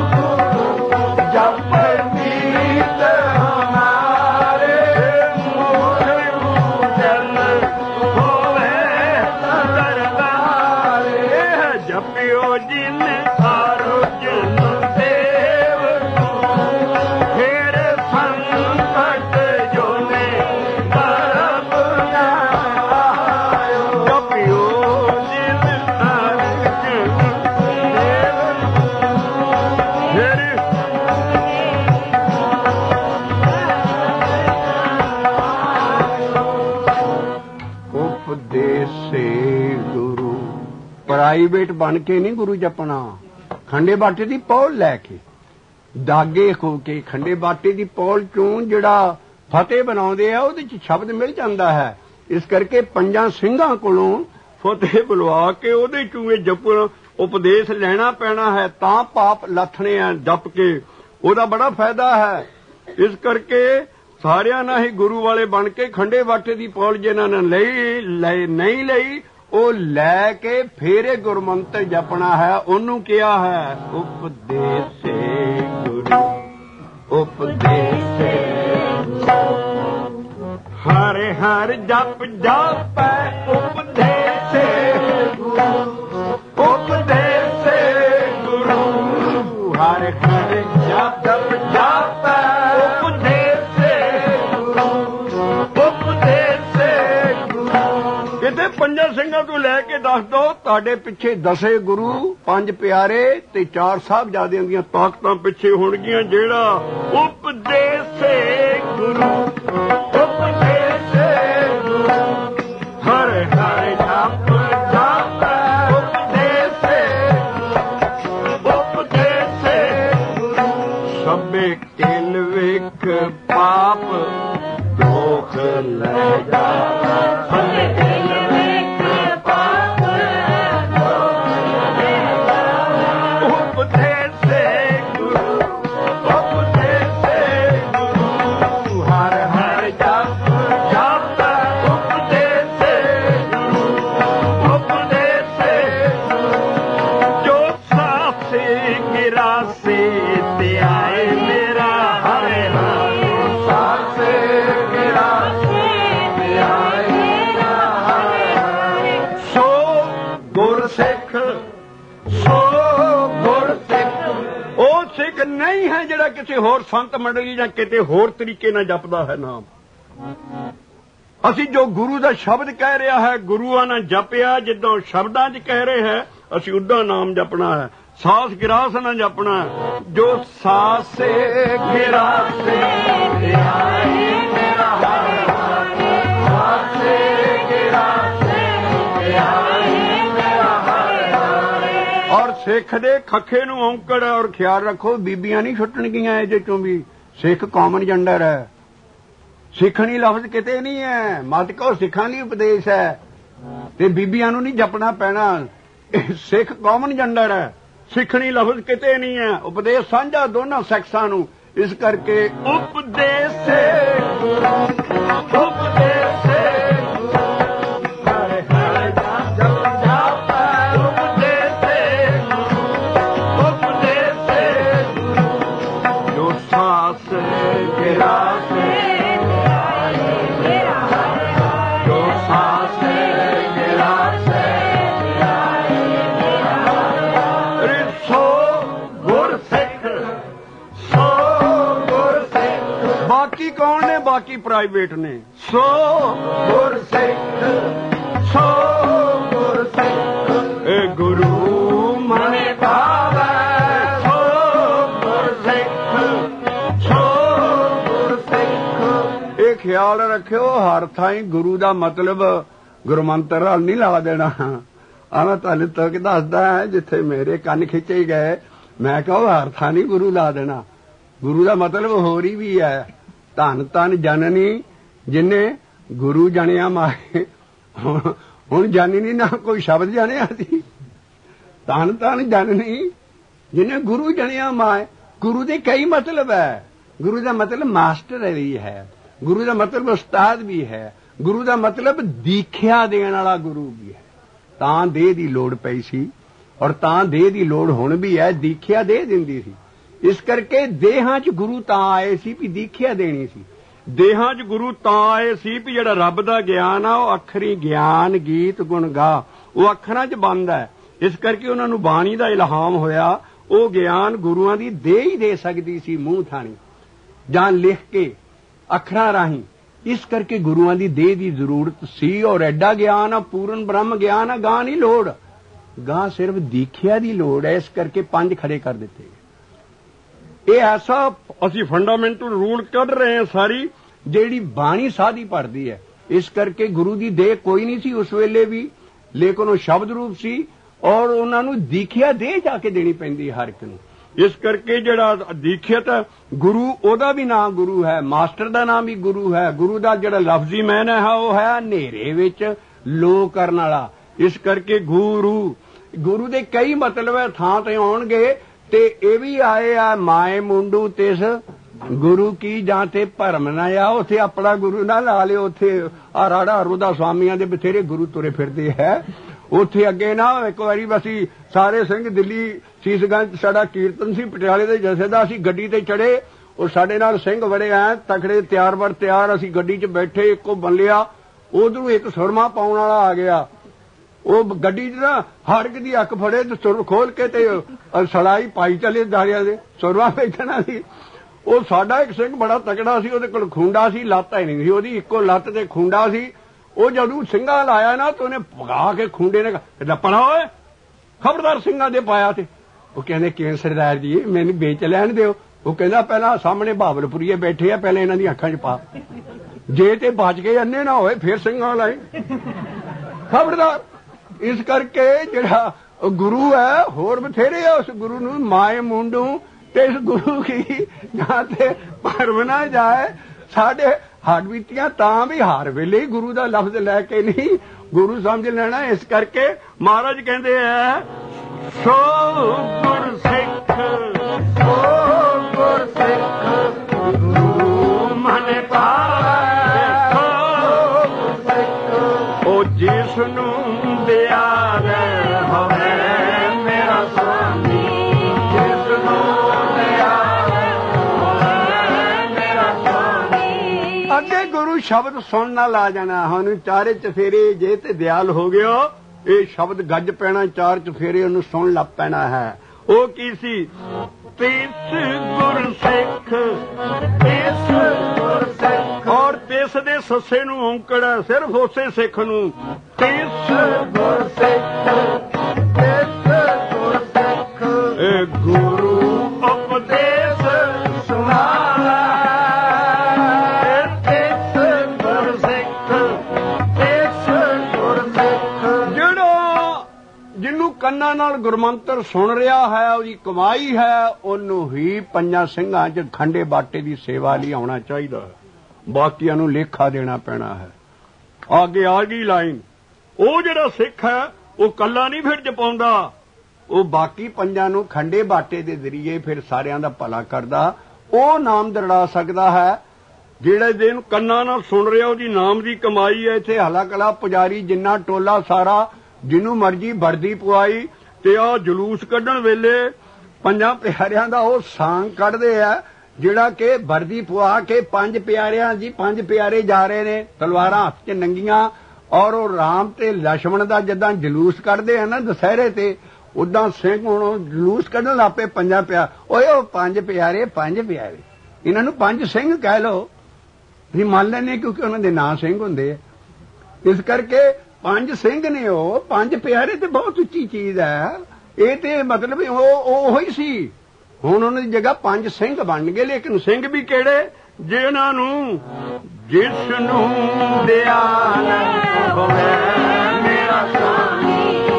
ਜਪੇ ਮੀਤ ਹਮਾਰੇ ਮੁਖ ਉਜਲ ਹੋਵੇ ਦਰਬਾਰੇ। ਜਪਿਓ ਜਿਨ ਅਰਜਨ ਦੇਵ ਫਿਰ ਸੰਕਟ ਜੋਨੇ ਬਰਪ ਆਇਓ। ਜਪਿਓ ਜਿਨ ਅਰਜਨ ਦੇਵ ਫਿਰ ਉਪਦੇਸੇ ਗੁਰੂ। ਪ੍ਰਾਈਵੇਟ ਬਣ ਕੇ ਨਹੀਂ ਗੁਰੂ ਜਪਣਾ, ਖੰਡੇ ਬਾਟੇ ਦੀ ਪੌਲ ਲੈ ਕੇ ਦਾਗੇ ਹੋ ਕੇ ਖੰਡੇ ਬਾਟੇ ਦੀ ਪੌਲ ਚੋਂ ਜਿਹੜਾ ਫਤਿਹ ਬਣਾਉਂਦੇ ਆ ਉਹਦੇ ਚ ਸ਼ਬਦ ਮਿਲ ਜਾਂਦਾ ਹੈ। ਇਸ ਕਰਕੇ ਪੰਜਾਂ ਸਿੰਘਾਂ ਕੋਲੋਂ ਫਤਿਹ ਬੁਲਵਾ ਕੇ ਉਹਦੇ ਚੋਂ ਇਹ ਜਪਣਾ ਉਪਦੇਸ਼ ਲੈਣਾ ਪੈਣਾ ਹੈ ਤਾਂ ਪਾਪ ਲੱਥਣੇ ਆ ਜਪ ਕੇ, ਉਹਦਾ ਬੜਾ ਫਾਇਦਾ ਹੈ। ਇਸ ਕਰਕੇ ਸਾਰਿਆਂ ਨਾਲ ਹੀ ਗੁਰੂ ਵਾਲੇ ਬਣ ਕੇ ਖੰਡੇ ਬਾਟੇ ਦੀ ਪੌਲ ਜਿਹਨਾਂ ਨੇ ਲਈ ਨਹੀਂ ਲਈ ਉਹ ਲੈ ਕੇ ਫੇਰੇ ਗੁਰਮੰਤਰ ਜਪਣਾ ਹੈ। ਉਹਨੂੰ ਕਿਹਾ ਹੈ ਉਪਦੇਸੇ ਗੁਰੂ ਉਪਦੇਸੇ ਹਰ ਹਰ ਜਪ ਜਾਪੈ ਉਪਦੇਸੇ ਗੁਰੂ ਉਪਦੇਸੇ ਗੁਰੂ ਹਰ ਹਰ ਜਪ ਜਪ ਜਾਪੈ ਉਪਦੇਸੇ ਗੁਰੂ ਉਪਦੇਸੇ ਗੁਰੂ। ਕਿਤੇ ਪੰਜਾਂ ਸਿੰਘਾਂ ਤੋਂ ਲੈ ਕੇ ਦੱਸ ਦੋ ਤੁਹਾਡੇ ਪਿੱਛੇ ਦਸੇ ਗੁਰੂ ਪੰਜ ਪਿਆਰੇ ਤੇ ਚਾਰ ਸਾਹਿਬਜ਼ਾਦਿਆਂ ਦੀਆਂ ਤਾਕਤਾਂ ਪਿੱਛੇ ਹੋਣਗੀਆਂ। ਜਿਹੜਾ ਉਪਦੇਸੇ ਗੁਰੂ ਉਪਦੇਸੇ ਗੁਰੂ ਹਰ ਹਰ ਜਪ ਜਾਪੈ ਉਪਦੇਸੇ ਉਪਦੇਸੇ ਗੁਰੂ। ਸਭੇ ਕਿਲ ਵੇਖ ਪਾਪ ਦੋਖ ਲੈ ਜਾਵੇ। ਸਭੇ ਕਿਲ ਵੇਖ ਪਾਪ ਦੋਖ ਲੈ ਜਾਵੇ। ਉਪਦੇਸੇ ਗੁਰੂ ਉਪਦੇਸੇ ਗੁਰੂ ਹਰ ਹਰ ਜਪ ਜਾਪੈ ਉਪਦੇਸੇ ਗੁਰੂ ਉਪਦੇਸੇ ਗੁਰੂ। ਜੋ ਸਾਸੇ ਗਿਰਾਸੇ ਤੇ ਆਏ ਮੇਰਾ ਹਰੇ ਹਰੇ ਸਾਸੇ ਗਿਰਾਸੇ ਤੇ ਆਏ ਮੇਰਾ ਹਰੇ ਹਰੇ। ਸੋ ਗੁਰਸਿੱਖ ਸੋ ਗੁਰਸਿੱਖ ਉਹ ਸਿੱਖ ਨਹੀਂ ਹੈ ਜਿਹੜਾ ਕਿਸੇ ਹੋਰ ਸੰਤ ਮੰਡਲੀ ਜਾਂ ਕਿਤੇ ਹੋਰ ਤਰੀਕੇ ਨਾਲ ਜਪਦਾ ਹੈ ਨਾਮ। ਅਸੀਂ ਜੋ ਗੁਰੂ ਦਾ ਸ਼ਬਦ ਕਹਿ ਰਿਹਾ ਹੈ ਗੁਰੂਆਂ ਨੇ ਜਪਿਆ ਜਿੱਦਾਂ ਸ਼ਬਦਾਂ 'ਚ ਕਹਿ ਰਹੇ ਹੈ ਅਸੀਂ ਉੱਦਾਂ ਨਾਮ ਜਪਣਾ ਹੈ। ਸਾਸ ਗਿਰਾਸ ਨਾ ਜਪਣਾ ਜੋ ਸਾਸੇ ਗਿਰਾਸੇ ਤੇ ਆਏ ਮੇਰਾ ਹਰੇ ਹਰੇ ਸਾਸੇ ਗਿਰਾਸੇ ਤੇ ਆਏ ਮੇਰਾ ਹਰੇ ਹਰੇ। ਔਰ ਸਿੱਖ ਦੇ ਖੱਖੇ ਨੂੰ ਔਂਕੜ ਔਰ ਖਿਆਲ ਰੱਖੋ ਬੀਬੀਆਂ ਨਹੀਂ ਛੁੱਟਣਗੀਆਂ ਇਹਦੇ ਚੋਂ ਵੀ। ਸਿੱਖ ਕਾਮਨ ਜੈਂਡਰ ਹੈ, ਸਿੱਖਣੀ ਲਫ਼ਜ਼ ਕਿਤੇ ਨਹੀਂ ਹੈ। ਮਤ ਕਹੋ ਸਿੱਖਾਂ ਲਈ ਉਪਦੇਸ਼ ਹੈ ਤੇ ਬੀਬੀਆਂ ਨੂੰ ਨਹੀਂ ਜਪਣਾ ਪੈਣਾ। ਸਿੱਖ ਕਾਮਨ ਜੈਂਡਰ ਹੈ, ਸਿੱਖਣੀ ਲਫ਼ਜ਼ ਕਿਤੇ ਨਹੀਂ ਹੈ। ਉਪਦੇਸ਼ ਸਾਂਝਾ ਦੋਨਾਂ ਸੈਕਸਾਂ ਨੂੰ। ਇਸ ਕਰਕੇ ਉਪਦੇਸੇ ਗੁਰੂ ਉਪਦੇਸੇ ਗੁਰੂ ਹਰੇ ਹਰੇ ਜਪ ਜਾਪੈ ਉਪਦੇਸੇ ਗੁਰੂ ਉਪਦੇਸੇ ਗੁਰੂ। ਜੋ ਸਾਸ ਗਿਰਾਸੇ ਜੋ ਸਾਸ ਗਿਰਾਸੇ ਸੋ ਗੁਰਸਿੱਖ ਸੋ ਗੁਰਸਿੱਖ। ਬਾਕੀ ਕੌਣ ਨੇ ਬਾਕੀ ਪ੍ਰਾਈਵੇਟ ਨੇ। ਸੋ ਗੁਰਸਿੱਖ ਸੋ ਗੁਰਸਿੱਖ ਇਹ ਗੁਰੂ ਮਨ ਭਾਵੈ। ਸੋ ਗੁਰਸਿੱਖ ਸੋ ਗੁਰਸਿੱਖ ਇਹ ਖਿਆਲ ਰੱਖਿਓ ਹਰ ਥਾਈਂ ਗੁਰੂ ਦਾ ਮਤਲਬ ਗੁਰਮੰਤਰ ਨਾਲ ਨਹੀਂ ਲਾ ਦੇਣਾ। ਆ ਮੈਂ ਤੁਹਾਨੂੰ ਤੱਕ ਦੱਸਦਾ ਜਿੱਥੇ ਮੇਰੇ ਕੰਨ ਖਿੱਚੇ ਗਏ ਮੈਂ ਕਹਾਂ ਹਰ ਥਾਂ ਨਹੀਂ ਗੁਰੂ ਲਾ ਦੇਣਾ। ਗੁਰੂ ਦਾ ਮਤਲਬ ਹੋਰ ਹੀ ਵੀ ਹੈ। ਧੰਨ ਧੰਨ ਜਨਨੀ ਜਿਹਨੇ ਗੁਰੂ ਜਾਣਿਆ ਮਾਏ। ਹੁਣ ਜਾਣੀ ਨਾ ਕੋਈ ਸ਼ਬਦ ਜਾਣਿਆ ਸੀ। ਧੰਨ ਧੰਨ ਜਨਨੀ ਜਿਹਨੇ ਗੁਰੂ ਜਾਣਿਆ ਮਾਏ। ਗੁਰੂ ਦੇ ਕਈ ਮਤਲਬ ਹੈ। ਗੁਰੂ ਦਾ ਮਤਲਬ ਮਾਸਟਰ ਵੀ ਹੈ, ਗੁਰੂ ਦਾ ਮਤਲਬ ਉਸਤਾਦ ਵੀ ਹੈ, ਗੁਰੂ ਦਾ ਮਤਲਬ ਦੀਖਿਆ ਦੇਣ ਵਾਲਾ ਗੁਰੂ ਵੀ ਹੈ। ਤਾਂ ਦੇਹ ਦੀ ਲੋੜ ਪਈ ਸੀ ਔਰ ਤਾਂ ਦੇਹ ਦੀ ਲੋੜ ਹੁਣ ਵੀ ਹੈ। ਦੀਖਿਆ ਦੇ ਦਿੰਦੀ ਸੀ। ਇਸ ਕਰਕੇ ਦੇਹਾਂ 'ਚ ਗੁਰੂ ਤਾਂ ਆਏ ਸੀ ਵੀ ਦੀਖਿਆ ਦੇਣੀ ਸੀ। ਦੇਹਾਂ 'ਚ ਗੁਰੂ ਤਾਂ ਆਏ ਸੀ ਵੀ ਜਿਹੜਾ ਰੱਬ ਦਾ ਗਿਆਨ ਆ ਉਹ ਅੱਖਰੀ ਗਿਆਨ ਗੀਤ ਗੁਣ ਗਾ ਉਹ ਅੱਖਰਾਂ 'ਚ ਬੰਦ ਹੈ। ਇਸ ਕਰਕੇ ਉਹਨਾਂ ਨੂੰ ਬਾਣੀ ਦਾ ਇਲਹਾਮ ਹੋਇਆ। ਉਹ ਗਿਆਨ ਗੁਰੂਆਂ ਦੀ ਦੇਹ ਹੀ ਦੇ ਸਕਦੀ ਸੀ ਮੂੰਹ ਥਾਣੀ ਜਾਂ ਲਿਖ ਕੇ ਅੱਖਰਾਂ ਰਾਹੀਂ। ਇਸ ਕਰਕੇ ਗੁਰੂਆਂ ਦੀ ਦੇਹ ਦੀ ਜ਼ਰੂਰਤ ਸੀ। ਔਰ ਐਡਾ ਗਿਆਨ ਆ ਪੂਰਨ ਬ੍ਰਹਮ ਗਿਆਨ ਆ। ਗਾਂ ਨਹੀਂ ਲੋੜ, ਗਾਂ ਸਿਰਫ ਦੀਖਿਆ ਦੀ ਲੋੜ ਹੈ। ਇਸ ਕਰਕੇ ਪੰਜ ਖੜੇ ਕਰ ਦਿੱਤੇ। ਇਹ ਐਸਾ ਅਸੀਂ ਫੰਡਾਮੈਂਟਲ ਰੂਲ ਕੱਢ ਰਹੇ ਹਾਂ ਸਾਰੀ ਜਿਹੜੀ ਬਾਣੀ ਸਾਧੀ ਭਰਦੀ ਹੈ। ਇਸ ਕਰਕੇ ਗੁਰੂ ਦੀ ਦੇਹ ਕੋਈ ਨਹੀਂ ਸੀ ਉਸ ਵੇਲੇ ਵੀ, ਲੇਕਿਨ ਉਹ ਸ਼ਬਦ ਰੂਪ ਸੀ ਔਰ ਉਹਨਾਂ ਨੂੰ ਦੀਖਿਆ ਦੇ ਜਾ ਕੇ ਦੇਣੀ ਪੈਂਦੀ ਹਰ ਇੱਕ ਨੂੰ। ਇਸ ਕਰਕੇ ਜਿਹੜਾ ਦੀਖਿਅਤ ਗੁਰੂ ਉਹਦਾ ਵੀ ਨਾਮ ਗੁਰੂ ਹੈ, ਮਾਸਟਰ ਦਾ ਨਾਮ ਵੀ ਗੁਰੂ ਹੈ। ਗੁਰੂ ਦਾ ਜਿਹੜਾ ਲਫ਼ਜ਼ੀ ਮਾਇਨਾ ਹੈ ਉਹ ਹੈ ਹਨੇਰੇ ਵਿੱਚ ਲੋ ਕਰਨ ਵਾਲਾ। ਇਸ ਕਰਕੇ ਗੁਰੂ ਗੁਰੂ ਦੇ ਕਈ ਮਤਲਬ ਹੈ। ਥਾਂ ਤੇ ਆਉਣਗੇ ਤੇ ਇਹ ਵੀ ਆਏ ਆ ਮਾਏ ਮੁੰਡੂ ਤਿਸ ਗੁਰੂ ਕੀ ਜਾਂ ਤੇ ਭਰਮ ਨਾ ਆ। ਉੱਥੇ ਆਪਣਾ ਗੁਰੂ ਨਾ ਲਾ ਲਿਓ। ਉੱਥੇ ਆ ਰਾੜਾ ਰੋਦਾ ਸਵਾਮੀਆਂ ਦੇ ਬਥੇਰੇ ਗੁਰੂ ਤੁਰੇ ਫਿਰਦੇ ਹੈ। ਉੱਥੇ ਅੱਗੇ ਨਾ ਇੱਕ ਵਾਰੀ ਅਸੀਂ ਸਾਰੇ ਸਿੰਘ ਦਿੱਲੀ ਸੀਸਗੰਜ ਸਾਡਾ ਕੀਰਤਨ ਸੀ ਪਟਿਆਲੇ ਦੇ ਜਥੇ ਦਾ। ਅਸੀਂ ਗੱਡੀ ਤੇ ਚੜੇ, ਉਹ ਸਾਡੇ ਨਾਲ ਸਿੰਘ ਬੜੇ ਐ ਤਕੜੇ ਤਿਆਰ ਬਰ ਤਿਆਰ। ਅਸੀਂ ਗੱਡੀ 'ਚ ਬੈਠੇ, ਇੱਕੋ ਬੰਲਿਆ ਉਧਰੋਂ ਇੱਕ ਸੁਰਮਾ ਪਾਉਣ ਵਾਲਾ ਆ ਗਿਆ। ਉਹ ਗੱਡੀ 'ਚ ਨਾ ਹਰ ਇੱਕ ਦੀ ਅੱਖ ਫੜੇ ਤੇ ਸੁਰ ਖੋਲ ਕੇ ਤੇ ਸਲਾਈ ਪਾਈ ਚਲੇ ਦਾਰਿਆਂ ਦੇ ਸੁਰਮਾ ਵੇਚਣਾ ਸੀ। ਉਹ ਸਾਡਾ ਇੱਕ ਸਿੰਘ ਬੜਾ ਤਕੜਾ ਸੀ, ਉਹਦੇ ਕੋਲ ਖੁੰਡਾ ਸੀ, ਲੱਤ ਹੀ ਨਹੀਂ ਸੀ ਉਹਦੀ, ਇੱਕੋ ਲੱਤ ਤੇ ਖੁੰਡਾ ਸੀ। ਉਹ ਜਦੋਂ ਸਿੰਘਾਂ ਲਾਇਆ ਨਾ ਤੇ ਉਹਨੇ ਭਗਾ ਕੇ ਖੁੰਡੇ ਨੇ ਲੱਪਣਾ ਓਏ ਖਬਰਦਾਰ ਸਿੰਘਾਂ ਦੇ ਪਾਇਆ। ਤੇ ਉਹ ਕਹਿੰਦੇ ਕਿਵੇਂ ਸਰਦਾਰ ਜੀ ਮੈਨੂੰ ਵੇਚ ਲੈਣ ਦਿਓ। ਉਹ ਕਹਿੰਦਾ ਪਹਿਲਾਂ ਸਾਹਮਣੇ ਬਾਬਲਪੁਰੀਏ ਬੈਠੇ ਆ, ਪਹਿਲਾਂ ਇਹਨਾਂ ਦੀਆਂ ਅੱਖਾਂ 'ਚ ਪਾ, ਜੇ ਤੇ ਬਚ ਗਏ ਅੰਨੇ ਨਾ ਹੋਏ ਫਿਰ ਸਿੰਘਾਂ ਲਾਏ ਖਬਰਦਾਰ। ਇਸ ਕਰਕੇ ਜਿਹੜਾ ਗੁਰੂ ਹੈ ਹੋਰ ਬਥੇਰੇ ਆ। ਉਸ ਗੁਰੂ ਨੂੰ ਮਾਏ ਮੁੰਡੂ ਤੇ ਇਸ ਗੁਰੂ ਕੀ ਜਾਂ ਤੇ ਭਰਮ ਨਾ ਜਾਏ। ਸਾਡੇ ਹੱਡ ਬੀਤੀਆਂ ਤਾਂ ਵੀ ਹਰ ਵੇਲੇ ਗੁਰੂ ਦਾ ਲਫ਼ਜ਼ ਲੈ ਕੇ ਨਹੀਂ ਗੁਰੂ ਸਮਝ ਲੈਣਾ। ਇਸ ਕਰਕੇ ਮਹਾਰਾਜ ਕਹਿੰਦੇ ਆ ਸੋ ਗੁਰਸਿੱਖ ਸੋ ਗੁਰਸਿੱਖ ਗੁਰੂ ਮਨ ਭਾਵੈ। ਸੋ ਗੁਰਸਿੱਖ ਉਹ ਜਿਸ ਨੂੰ ਦਿਆਵੇ ਹੋਵੇ ਮੇਰਾ ਸੁਆਮੀ। ਜਿਸ ਨੂੰ ਦਿਆਵੇ ਹੋਵੇ ਮੇਰਾ ਸੁਆਮੀ। ਅੱਗੇ ਗੁਰੂ ਸ਼ਬਦ ਸੁਣਨਾ ਲਾ ਜਾਣਾ। ਹੁਣ ਚਾਰੇ ਚਫੇਰੇ ਜੇ ਤੇ ਦਿਆਲ ਹੋ ਗਿਆ ਇਹ ਸ਼ਬਦ ਗੱਜ ਪੈਣਾ। ਚਾਰ ਚਫੇਰੇ ਉਹਨੂੰ ਸੁਣ ਲੱਗ ਪੈਣਾ ਹੈ। ਉਹ ਕੀ ਸੀ? ਤਿਸ ਗੁਰਸਿੱਖ ਤਿਸ ਗੁਰਸਿੱਖ। ਔਰ ਤਿਸ ਦੇ ਸੱਸੇ ਨੂੰ ਔਂਕੜ ਸਿਰਫ ਉਸੇ ਸਿੱਖ ਨੂੰ। ਤਿਸ ਗੁਰਸਿੱਖ ਤਿਸ ਗੁਰਸਿੱਖ ਇਹ ਗੁਰੂ ਉਪਦੇਸ਼ ਸੁਣਾਵਾ। ਤਿਸ ਗੁਰਸਿੱਖ ਤਿਸ ਗੁਰਸਿੱਖ ਜਿਹੜਾ ਜਿਹਨੂੰ ਕੰਨਾਂ ਨਾਲ ਗੁਰਮੰਤਰ ਸੁਣ ਰਿਹਾ ਹੈ ਉਹਦੀ ਕਮਾਈ ਹੈ। ਉਹਨੂੰ ਹੀ ਪੰਜਾਂ ਸਿੰਘਾਂ 'ਚ ਖੰਡੇ ਬਾਟੇ ਦੀ ਸੇਵਾ ਲਈ ਆਉਣਾ ਚਾਹੀਦਾ ਹੈ। ਬਾਕੀਆਂ ਨੂੰ ਲੇਖਾ ਦੇਣਾ ਪੈਣਾ ਹੈ। ਅੱਗੇ ਆ ਗਈ ਲਾਈਨ। ਉਹ ਜਿਹੜਾ ਸਿੱਖ ਹੈ ਉਹ ਕੱਲਾ ਨਹੀਂ ਫਿਰ ਜਪਾਉਂਦਾ, ਉਹ ਬਾਕੀ ਪੰਜਾਂ ਨੂੰ ਖੰਡੇ ਬਾਟੇ ਦੇ ਜ਼ਰੀਏ ਫਿਰ ਸਾਰਿਆਂ ਦਾ ਭਲਾ ਕਰਦਾ। ਉਹ ਨਾਮ ਦਰੜਾ ਸਕਦਾ ਹੈ। ਜਿਹੜਾ ਜਿਹਨੂੰ ਕੰਨਾਂ ਨਾਲ ਸੁਣ ਰਿਹਾ ਉਹਦੀ ਨਾਮ ਦੀ ਕਮਾਈ ਹੈ। ਇੱਥੇ ਹਲਾ ਕਲਾ ਪੁਜਾਰੀ ਜਿੰਨਾ ਟੋਲਾ ਸਾਰਾ ਜਿਹਨੂੰ ਮਰਜੀ ਵਰਦੀ ਪਵਾਈ ਤੇ ਆ ਜਲੂਸ ਕੱਢਣ ਵੇਲੇ ਪੰਜਾਂ ਪਿਆਰਿਆਂ ਦਾ ਉਹ ਸਾਂਗ ਕੱਢਦੇ ਆ ਜਿਹੜਾ ਕਿ ਵਰਦੀ ਪਵਾ ਕੇ ਪੰਜ ਪਿਆਰਿਆਂ ਜੀ ਪੰਜ ਪਿਆਰੇ ਜਾ ਰਹੇ ਨੇ ਤਲਵਾਰਾਂ ਹੱਥ 'ਚ ਨੰਗੀਆਂ। ਔਰ ਉਹ ਰਾਮ ਤੇ ਲਛਮਣ ਦਾ ਜਿੱਦਾਂ ਜਲੂਸ ਕੱਢਦੇ ਆ ਨਾ ਦੁਸਹਿਰੇ ਤੇ ਉਦਾਂ ਸਿੰਘ ਹੁਣ ਜਲੂਸ ਕੱਢਣ ਲੱਪੇ ਪੰਜਾਂ ਪਿਆਰ। ਓਏ ਉਹ ਪੰਜ ਪਿਆਰੇ ਪੰਜ ਪਿਆਰੇ ਇਹਨਾਂ ਨੂੰ ਪੰਜ ਸਿੰਘ ਕਹਿ ਲਓ। ਅਸੀਂ ਮੰਨ ਲੈਂਦੇ ਕਿਉਂਕਿ ਉਹਨਾਂ ਦੇ ਨਾਂ ਸਿੰਘ ਹੁੰਦੇ ਆ। ਇਸ ਕਰਕੇ ਪੰਜ ਸਿੰਘ ਨੇ, ਉਹ ਪੰਜ ਪਿਆਰੇ ਤੇ ਬਹੁਤ ਉੱਚੀ ਚੀਜ਼ ਹੈ। ਇਹ ਤੇ ਮਤਲਬ ਉਹ ਉਹ ਹੀ ਸੀ। ਹੁਣ ਉਹਨਾਂ ਦੀ ਜਗ੍ਹਾ ਪੰਜ ਸਿੰਘ ਬਣ ਗਏ, ਲੇਕਿਨ ਸਿੰਘ ਵੀ ਕਿਹੜੇ? ਜਿਨ੍ਹਾਂ ਨੂੰ ਜਿਸ ਨੂੰ ਦਿਆਲ ਹੋਵੇ ਮੇਰਾ ਸਾਮੀ,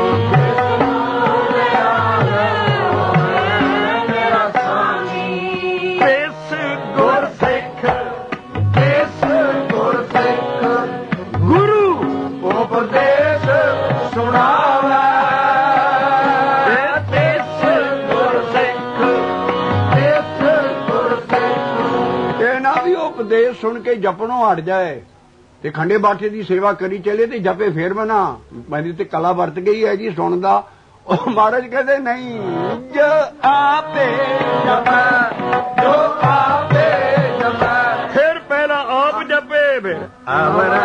ਸੁਣ ਕੇ ਜਪਣੋਂ ਹਟ ਜਾਏ ਤੇ ਖੰਡੇ ਬਾਠੇ ਦੀ ਸੇਵਾ ਕਰੀ ਚਲੇ ਤੇ ਜਪੇ ਫੇਰ ਬਣਾ। ਮੇਰੀ ਤੇ ਕਲਾ ਵਰਤ ਗਈ ਹੈ ਜੀ ਸੁਣਨ ਦਾ। ਉਹ ਮਹਾਰਾਜ ਕਹਿੰਦੇ ਨਹੀਂ, ਜੋ ਆਪੇ ਜਪੇ, ਜੋ ਆਪੇ ਜਪੇ, ਫਿਰ ਪਹਿਲਾਂ ਆਪ ਜਪੇ, ਫਿਰ ਆਵਰਾ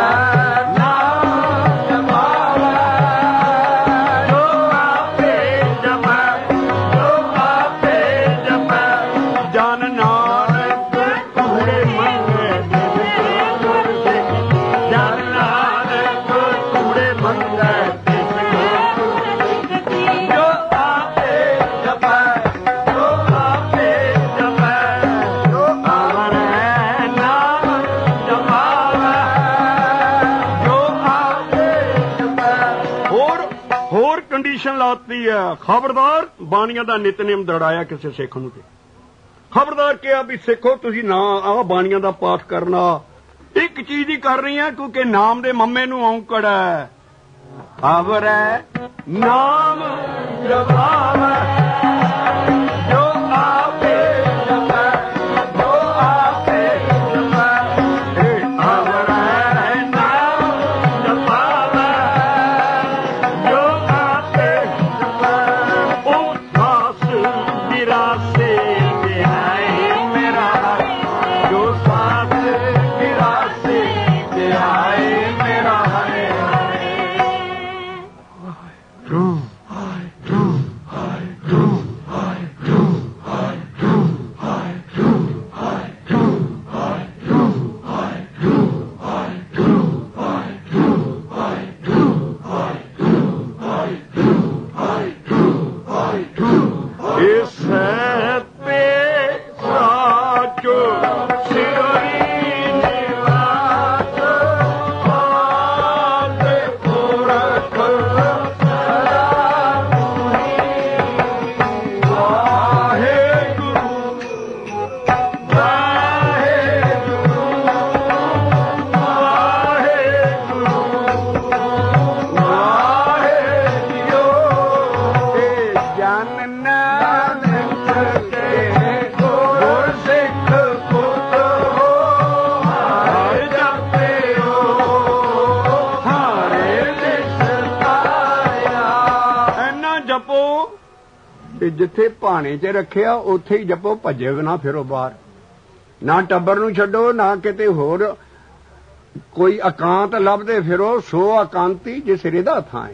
ਲਾਤੀ ਹੈ। ਖਬਰਦਾਰ ਬਾਣੀਆਂ ਦਾ ਨਿਤਨੇਮ ਦੜਾਇਆ ਕਿਸੇ ਸਿੱਖ ਨੂੰ ਤੇ ਖਬਰਦਾਰ ਕਿਹਾ ਵੀ ਸਿੱਖੋ ਤੁਸੀਂ ਨਾ ਆਹ ਬਾਣੀਆਂ ਦਾ ਪਾਠ ਕਰਨਾ। ਇੱਕ ਚੀਜ਼ ਹੀ ਕਰਨੀ ਹੈ ਕਿਉਂਕਿ ਨਾਮ ਦੇ ਮੰਮੇ ਨੂੰ ਔਂਕੜ ਹੈ। ਖਬਰ ਹੈ ਨਾਮ ਜਪਾਵੈ ਜੋ ਆਪੇ ਜਪੈ, ਜੋ ਆਪੇ ਜਪੈ, ਖਬਰ ਹੈ ਨਾਮ ਜਪਾਵੈ ਜੋ ਆਪੇ ਜਪੈ। ਉਹ ਸਾਸ ਵਿਰਾਸੇ ਵਿਹਾਏ ਮੇਰਾ, ਜੋ ਸਾਸ ਵਿਰਾਸੇ ਵਿਹਾਏ ਮੇਰਾ ਹਰੇ True, high, true, high, true, high, true, high, true, high, true, high, true, high, true, high, true, high, true, high, true, high, true, high, true, high, true, high, true, high, true. Is that pe sacho sirori nivat aate purakh ਜਿੱਥੇ ਭਾਣੇ 'ਚ ਰੱਖਿਆ ਉੱਥੇ ਹੀ ਜਪੋ, ਭੱਜੇ ਨਾ ਫਿਰੋ ਬਾਹਰ। ਨਾ ਟੱਬਰ ਨੂੰ ਛੱਡੋ, ਨਾ ਕਿਤੇ ਹੋਰ ਕੋਈ ਇਕਾਂਤ ਲੱਭਦੇ ਫਿਰੋ। ਸੋ ਇਕਾਂਤੀ ਜਿਸ ਰਿਦਾ ਥਾਂ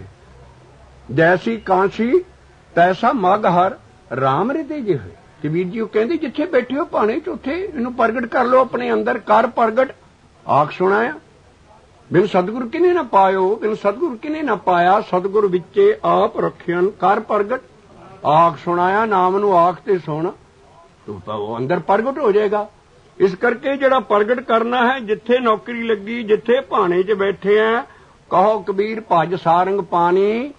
ਜੈਸੀ ਕਾਂਸੀ ਤੈਸਾ ਮਗ ਹਰ ਰਾਮ ਰਿਦੇ ਜੇ ਹੋਏ। ਕਬੀਰ ਜੀ ਉਹ ਕਹਿੰਦੇ ਜਿੱਥੇ ਬੈਠੇ ਹੋ ਭਾਣੇ 'ਚ ਉੱਥੇ ਇਹਨੂੰ ਪ੍ਰਗਟ ਕਰ ਲਓ ਆਪਣੇ ਅੰਦਰ। ਕਰ ਪ੍ਰਗਟ ਆਖ ਸੁਣਾਇਆ ਬਿਨ ਸਤਿਗੁਰ ਕਿਨੇ ਨਾ ਪਾਇਓ, ਬਿਨ ਸਤਿਗੁਰ ਕਿਨੇ ਨਾ ਪਾਇਆ, ਸਤਿਗੁਰ ਵਿੱਚੇ ਆਪ ਰੱਖਿਆਨ। ਕਰ ਪ੍ਰਗਟ ਆਖ ਸੁਣਾਇਆ, ਨਾਮ ਨੂੰ ਆਖ ਤੇ ਸੁਣ, ਉਹ ਅੰਦਰ ਪ੍ਰਗਟ ਹੋ ਜਾਏਗਾ। ਇਸ ਕਰਕੇ ਜਿਹੜਾ ਪ੍ਰਗਟ ਕਰਨਾ ਹੈ, ਜਿੱਥੇ ਨੌਕਰੀ ਲੱਗੀ, ਜਿੱਥੇ ਭਾਣੇ 'ਚ ਬੈਠੇ ਆ, ਕਹੋ ਕਬੀਰ ਭਜ ਸਾਰੰਗ ਪਾਣੀ,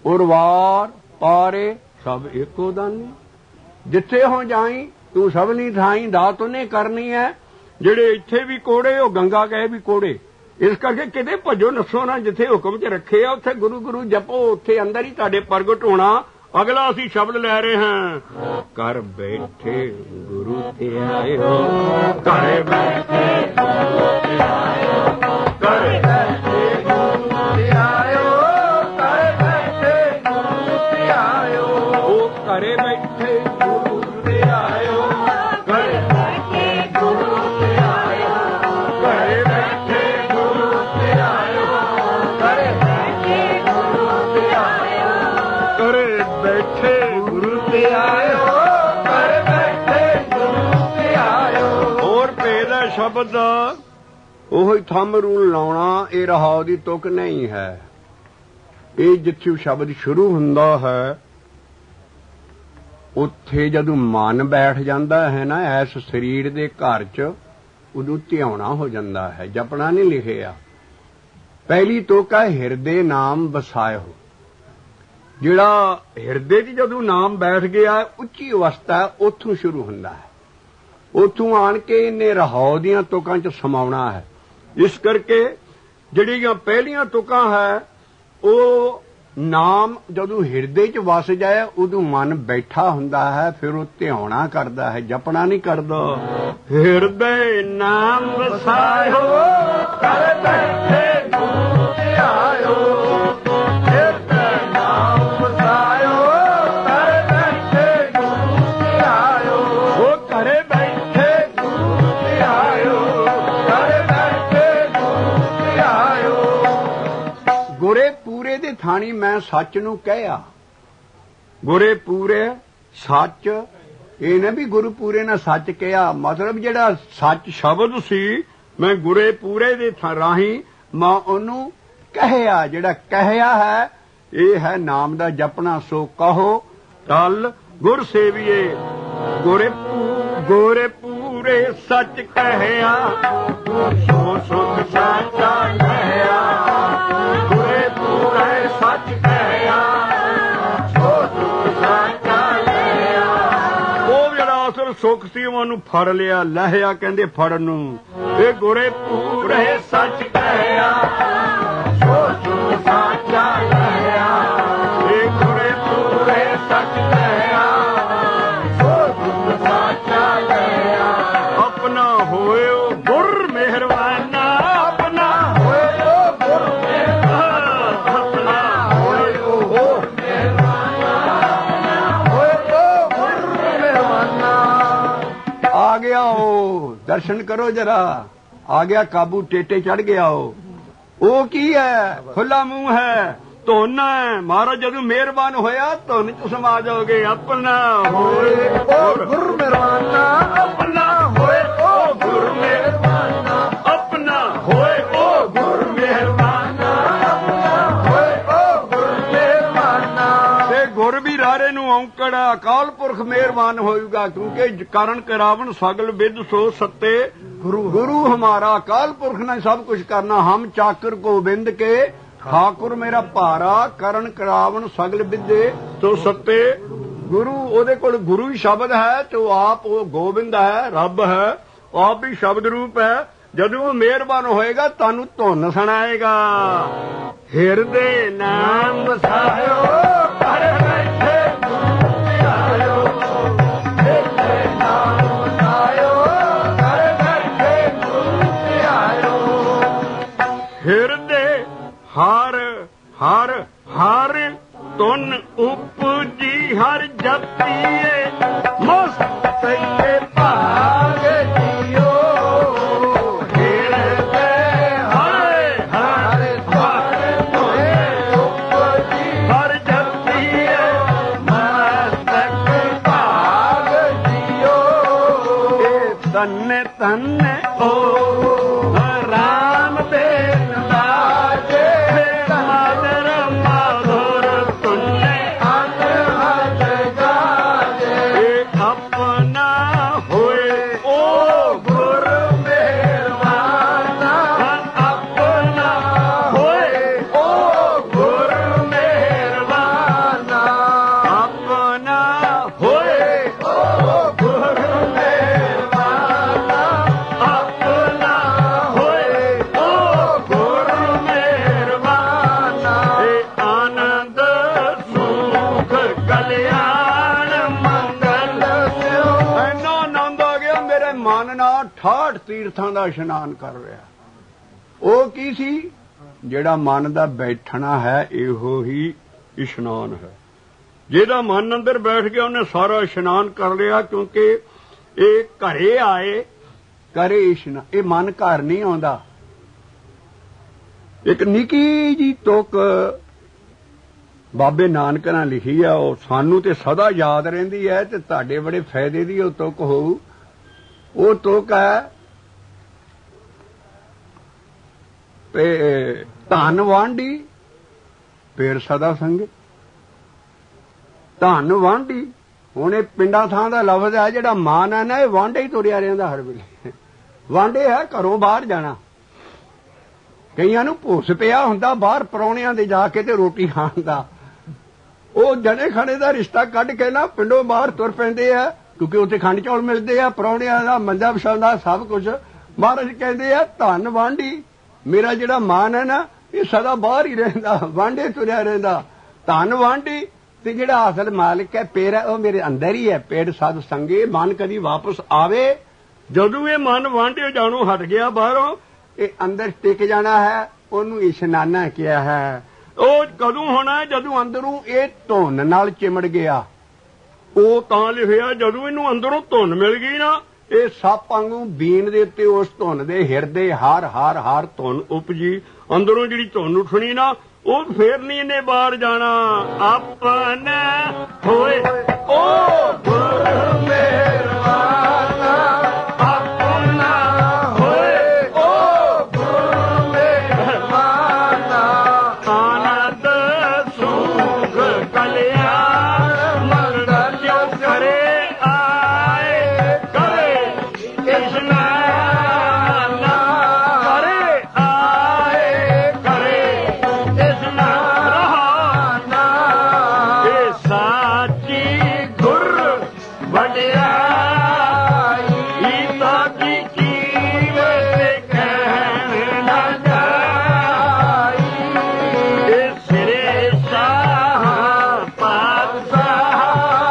ਉਰਵਾਰ ਪਾਰੇ ਸਭ ਇੱਕੋ ਦਾਨੀ। ਜਿੱਥੇ ਹੋ ਜਾਈ ਤੂੰ ਸਭ ਨਹੀਂ ਥਾਈ, ਦਾਤ ਉਹਨੇ ਕਰਨੀ ਹੈ। ਜਿਹੜੇ ਇੱਥੇ ਵੀ ਕੋੜੇ, ਉਹ ਗੰਗਾ ਗਏ ਵੀ ਕੋੜੇ। ਇਸ ਕਰਕੇ ਕਿਤੇ ਭੱਜੋ ਨੱਸੋ ਨਾ, ਜਿੱਥੇ ਹੁਕਮ 'ਚ ਰੱਖੇ ਆ ਉੱਥੇ ਗੁਰੂ ਗੁਰੂ ਜਪੋ, ਉੱਥੇ ਅੰਦਰ ਹੀ ਤੁਹਾਡੇ ਪ੍ਰਗਟ ਹੋਣਾ। ਅਗਲਾ ਅਸੀਂ ਸ਼ਬਦ ਲੈ ਰਹੇ ਹਾਂ, ਘਰ ਬੈਠੇ ਗੁਰੂ ਤੇ ਆਇਓ, ਘਰ ਬੈਠੇ ਗੁਰੂ ਤੇ ਆਇਓ, ਘਰ ਬੈਠੇ ਗੁਰੂ ਤੇ ਆਇਓ, ਘਰ ਬੈਠੇ ਗੁਰੂ ਤੇ ਆਇਓ, ਉਹ ਘਰੇ ਬੈਠੇ ਗੁਰੂ ਤੇ ਆਇਓ, ਘਰ ਬੈਠੇ ਗੁਰੂ ਤੇ ਆਇਓ, ਘਰ ਬੈਠੇ ਗੁਰੂ ਤੇ ਆਇਓ, ਘਰ ਬੈਠੇ ਗੁਰੂ ਤੇ ਆਇਓ, ਘਰੇ ਬੈਠੇ ਗੁਰੂ ਤੇ ਆਇਓ, ਘਰ ਬੈਠੇ ਗੁਰੂ ਤੇ ਆਇਓ। ਹੋਰ ਭੇਦ ਹੈ ਸ਼ਬਦ ਦਾ, ਉਹ ਹੀ ਥੰਮ ਰੂਲ ਲਾਉਣਾ ਇਹ ਰਹਾਉ ਦੀ ਤੁਕ ਨਹੀਂ ਹੈ। ਇਹ ਜਿੱਥੇ ਸ਼ਬਦ ਸ਼ੁਰੂ ਹੁੰਦਾ ਹੈ ਉੱਥੇ ਜਦੋਂ ਮਨ ਬੈਠ ਜਾਂਦਾ ਹੈ ਨਾ ਐਸ ਸਰੀਰ ਦੇ ਘਰ 'ਚ, ਉਦੋਂ ਧਿਆਉਣਾ ਹੋ ਜਾਂਦਾ ਹੈ। ਜਪਣਾ ਨਹੀਂ ਲਿਖਿਆ। ਪਹਿਲੀ ਤੁਕ ਹੈ ਹਿਰਦੇ ਨਾਮ ਵਸਾਇਓ। ਜਿਹੜਾ ਹਿਰਦੇ 'ਚ ਜਦੋਂ ਨਾਮ ਬੈਠ ਗਿਆ ਉੱਚੀ ਅਵਸਥਾ ਉੱਥੋਂ ਸ਼ੁਰੂ ਹੁੰਦਾ ਹੈ। ਉੱਥੋਂ ਆਣ ਕੇ ਇਹਨੇ ਰਹਾਉ ਦੀਆਂ ਤੁਕਾਂ 'ਚ ਸਮਾਉਣਾ ਹੈ। ਇਸ ਕਰਕੇ ਜਿਹੜੀਆਂ ਪਹਿਲੀਆਂ ਤੁਕਾਂ ਹੈ ਉਹ ਨਾਮ ਜਦੋਂ ਹਿਰਦੇ 'ਚ ਵਸ ਜਾਏ ਉਦੋਂ ਮਨ ਬੈਠਾ ਹੁੰਦਾ ਹੈ, ਫਿਰ ਉਹ ਧਿਆਉਣਾ ਕਰਦਾ ਹੈ, ਜਪਣਾ ਨਹੀਂ ਕਰਦਾ। ਹਿਰਦੇ ਨਾਮ ਵਸਾਇਓ ਕਰ ਬੈਠੇ ਗੁਰੂ ਧਿਆਇਓ। ਹਿਰਦੇ ਨਾਮ ਵਸਾਇਓ ਕਰ ਬੈਠੇ ਗੁਰੂ ਧਿਆਇਓ। ਉਹ ਘਰੇ ਬੈਠੇ ਗੁਰੂ ਧਿਆਇਓ, ਘਰੇ ਬੈਠੇ ਗੁਰੂ ਧਿਆਇਓ। ਗੁਰੇ ਪੂਰੇ ਦੇ ਥਾਣੀ ਮੈਂ ਸੱਚ ਨੂੰ ਕਹਿਆ। ਗੁਰੇ ਪੂਰੇ ਸੱਚ, ਇਹ ਨਾ ਵੀ ਗੁਰੂ ਪੂਰੇ ਨੇ ਸੱਚ ਕਿਹਾ, ਮਤਲਬ ਜਿਹੜਾ ਸੱਚ ਸ਼ਬਦ ਸੀ ਮੈਂ ਗੁਰੇ ਪੂਰੇ ਦੇ ਰਾਹੀਂ ਮੈਂ ਉਹਨੂੰ ਕਹਿਆ। ਜਿਹੜਾ ਕਹਿਆ ਹੈ ਇਹ ਹੈ ਨਾਮ ਦਾ ਜਪਣਾ। ਸੋ ਕਹੋ ਤਲ ਗੁਰ ਸੇਵੀਏ। ਗੁਰੇ ਗੋਰੇ ਪੂਰੇ ਸੱਚ ਕਹਿਆ, ਸੋ ਸੁਖ ਸਾਚਾ ਕਹਿਆ। ਗੁਰੇ ਪੂਰੇ ਸੱਚ ਕਹਿਆ, ਸੋ ਸੁਖ ਸਾਚਾ ਕਹਿਆ। ਉਹ ਜਿਹੜਾ ਅਸਲ ਸੁਖ ਸੀ ਉਹਨੂੰ ਫੜ ਲਿਆ, ਲਹਿਆ ਕਹਿੰਦੇ ਫੜਨ ਨੂੰ। ਇਹ ਗੁਰੇ ਪੂਰੇ ਸੱਚ ਕਹਿਆ, ਸੋ ਸੁਖ ਸਾਚਾ ਕਹਿਆ। ਇਹ ਗੁਰੇ ਪੂਰੇ ਸੱਚ ਕਹਿਆ, ਸੋ ਸੁਖ ਸਾਚਾ ਕਹਿਆ। ਆਪਣਾ ਹੋਇਓ ਗੁਰ ਮਿਹਰਬਾਨਾ, ਆਪਣਾ ਹੋਇਓ ਗੁਰ ਮਿਹਰਬਾਨਾ, ਆਪਣਾ ਹੋਇਓ ਗੁਰ ਮਿਹਰਬਾਨਾ, ਹੋਇਓ ਗੁਰ ਮਿਹਰਬਾਨਾ। ਆ ਗਿਆ ਉਹ, ਦਰਸ਼ਨ ਕਰੋ ਜਰਾ। ਆ ਗਿਆ ਕਾਬੂ, ਟੇਟੇ ਚੜ ਗਿਆ ਉਹ। ਉਹ ਕੀ ਹੈ? ਖੁੱਲਾ ਮੂੰਹ ਹੈ, ਧੁੰਨ ਹੈ। ਮਹਾਰਾਜ ਜਦੋਂ ਮਿਹਰਬਾਨ ਹੋਇਆ ਧੁੰਨ ਚ ਸਮਾ ਜਾਓਗੇ। ਆਪਣਾ ਹੋਏ ਉਹ ਗੁਰ ਮਿਹਰਬਾਨਾ, ਆਪਣਾ ਹੋਏ ਉਹ ਗੁਰ ਮਿਹਰਬਾਨਾ, ਆਪਣਾ ਹੋਏ ਉਹ ਗੁਰ ਮਿਹਰਬਾਨਾ, ਆਪਣਾ ਹੋਏ ਉਹ ਗੁਰ ਮਿਹਰਬਾਨਾ। ਤੇ ਗੁਰ ਵੀ ਰਾਰੇ ਨੂੰ ਔਂਕੜ ਅਕਾਲ ਪੁਰਖ ਮਿਹਰਬਾਨ ਹੋਊਗਾ, ਕਿਉਂਕਿ ਕਰਨ ਕਰਾਵਣ ਸਗਲ ਵਿਦ ਸੋ ਸੱਤੇ गुरु। गुरु हमारा अकाल पुरख ने सब कुछ करना। हम चाकर गोबिंद के ठाकुर मेरा भारा, करण करावन सगल विद्ये तो सत्ते। गुरु ओदे कोल गुरु ही शब्द है, तो आप वो गोबिंद है, रब है, आप भी शब्द रूप है। जदों वो मेहरबान होएगा तानू धुन सुनाएगा। हिरदे नाम वसायो कर बैठे गुरु धिआयो। हिरदे नाम वसायो ਹਿਰਦੇ ਹਰ ਹਰ ਹਰ ਧੁਨ ਉਪਜੀ ਹਰ ਜਪੀਏ ਮਸਤਈਏ ਭਾਗ ਜੀਓ। ਹਿਰਦੇ ਹਰ ਹਰ ਧੁਨ ਉਪਜੀ ਹਰ ਜਪੀਏ ਮਸਤਕ ਭਾਗ ਜੀਓ। ਇਹ ਤਨ ਤਨ ਓ ਠਾਠ ਤੀਰਥਾਂ ਦਾ ਇਸ਼ਨਾਨ ਕਰ ਰਿਹਾ। ਉਹ ਕੀ ਸੀ? ਜਿਹੜਾ ਮਨ ਦਾ ਬੈਠਣਾ ਹੈ ਇਹੋ ਹੀ ਇਸ਼ਨਾਨ ਹੈ। ਜਿਹਦਾ ਮਨ ਅੰਦਰ ਬੈਠ ਗਿਆ ਉਹਨੇ ਸਾਰਾ ਇਸ਼ਨਾਨ ਕਰ ਲਿਆ, ਕਿਉਂਕਿ ਇਹ ਘਰੇ ਆਏ ਕਰੇ ਇਸ਼ਨਾਨ। ਇਹ ਮਨ ਘਰ ਨਹੀਂ ਆਉਂਦਾ। ਇੱਕ ਨਿੱਕੀ ਜੀ ਤੁਕ ਬਾਬੇ ਨਾਨਕ ਨੇ ਲਿਖੀ ਆ, ਉਹ ਸਾਨੂੰ ਤੇ ਸਦਾ ਯਾਦ ਰਹਿੰਦੀ ਹੈ ਤੇ ਤੁਹਾਡੇ ਬੜੇ ਫਾਇਦੇ ਦੀ ਉਹ ਤੁਕ ਹੋਊ। ਉਹ ਤੁਕ ਹੈ ਤੇ ਧਨ ਵਾਂਢੀ ਫੇਰ ਸਦਾ ਸੰਗੇ। ਧਨ ਵਾਂਢੀ ਹੁਣ ਇਹ ਪਿੰਡਾਂ ਥਾਂ ਦਾ ਲਫ਼ਜ਼ ਹੈ ਜਿਹੜਾ ਮਾਨ ਹੈ ਨਾ, ਇਹ ਵਾਂਢੇ ਹੀ ਤੁਰਿਆ ਰਹਿੰਦਾ ਹਰ ਵੇਲੇ। ਵਾਂਢੇ ਹੈ ਘਰੋਂ ਬਾਹਰ ਜਾਣਾ। ਕਈਆਂ ਨੂੰ ਭੁੱਸ ਪਿਆ ਹੁੰਦਾ ਬਾਹਰ ਪ੍ਰਾਹੁਣਿਆਂ ਦੇ ਜਾ ਕੇ ਤੇ ਰੋਟੀ ਖਾਣ ਦਾ, ਉਹ ਜਣੇ ਖਣੇ ਦਾ ਰਿਸ਼ਤਾ ਕੱਢ ਕੇ ਨਾ ਪਿੰਡੋਂ ਬਾਹਰ ਤੁਰ ਪੈਂਦੇ ਆ, ਕਿਉਂਕਿ ਉੱਥੇ ਖੰਡ ਚੌਲ ਮਿਲਦੇ ਆ, ਪ੍ਰਾਹੁਣਿਆਂ ਦਾ ਮੰਜਾ ਵਿਛਾਉਂਦਾ ਸਭ ਕੁਝ। ਮਹਾਰਾਜ ਕਹਿੰਦੇ ਆ ਧਨ ਵਾਂਢੀ, ਮੇਰਾ ਜਿਹੜਾ ਮਾਨ ਹੈ ਨਾ ਇਹ ਸਦਾ ਬਾਹਰ ਹੀ ਰਹਿੰਦਾ, ਵਾਂਢੇ ਤੁਰਿਆ ਰਹਿੰਦਾ। ਧਨ ਵਾਂਢੀ ਤੇ ਜਿਹੜਾ ਅਸਲ ਮਾਲਕ ਹੈ ਪੇਰ ਹੈ ਉਹ ਮੇਰੇ ਅੰਦਰ ਹੀ ਹੈ। ਪੇੜ ਸਾਧ ਸੰਗੇ ਮਨ ਕਦੀ ਵਾਪਸ ਆਵੇ। ਜਦੋਂ ਇਹ ਮਨ ਵਾਂਢੇ ਜਾਣੋਂ ਹਟ ਗਿਆ ਬਾਹਰੋਂ, ਇਹ ਅੰਦਰ ਟਿਕ ਜਾਣਾ ਹੈ। ਉਹਨੂੰ ਇਸ਼ਨਾਨਾ ਕਿਹਾ ਹੈ। ਉਹ ਕਦੋਂ ਹੋਣਾ? ਜਦੋਂ ਅੰਦਰੋਂ ਇਹ ਧੁੰਨ ਨਾਲ ਚਿਮੜ ਗਿਆ। ਉਹ ਤਾਂ ਲਿਖਿਆ ਜਦੋਂ ਇਹਨੂੰ ਅੰਦਰੋਂ ਧੁੰਨ ਮਿਲ ਗਈ ਨਾ, ਇਹ ਸੱਪ ਵਾਂਗੂ ਬੀਨ ਦੇ ਉੱਤੇ ਉਸ ਧੁੰਨ ਦੇ ਹਿਰਦੇ ਹਰ ਹਰ ਹਰ ਧੁੰਨ ਉਪਜੀ। ਅੰਦਰੋਂ ਜਿਹੜੀ ਧੁੰਨ ਉੱਠਣੀ ਨਾ, ਉਹ ਫੇਰ ਨਹੀਂ ਇਹਨੇ ਬਾਹਰ ਜਾਣਾ। ਆਪਣਾ ਹੋਏ ਉਹ ਗੁਰ ਮਿਹਰਬਾਨਾ, ਆਪਣਾ ਹੋਏ ਉਹ ਗੁਰ ਮਿਹਰਬਾਨਾ। ਆਨੰਦ ਸੁਖ ਕਲਿਆਣ ਮੰਗਲ ਜੋ ਕਰੇ ਆਏ, ਕਰੇ ਇਸ਼ਨਾਨਾ ਕਰੇ ਆਏ, ਕਰੇ ਇਸ਼ਨਾਨਾ। ਇਹ ਸਾਚੀ ਗੁਰ ਵਡਿਆਈ, ਈਤਾ ਦੀ ਕੀਮਤ ਕਹਿਣ ਨਾ ਜਾਈ। ਇਹ ਸਿਰੇ ਸ਼ਾਹ ਪਾਤਸ਼ਾਹ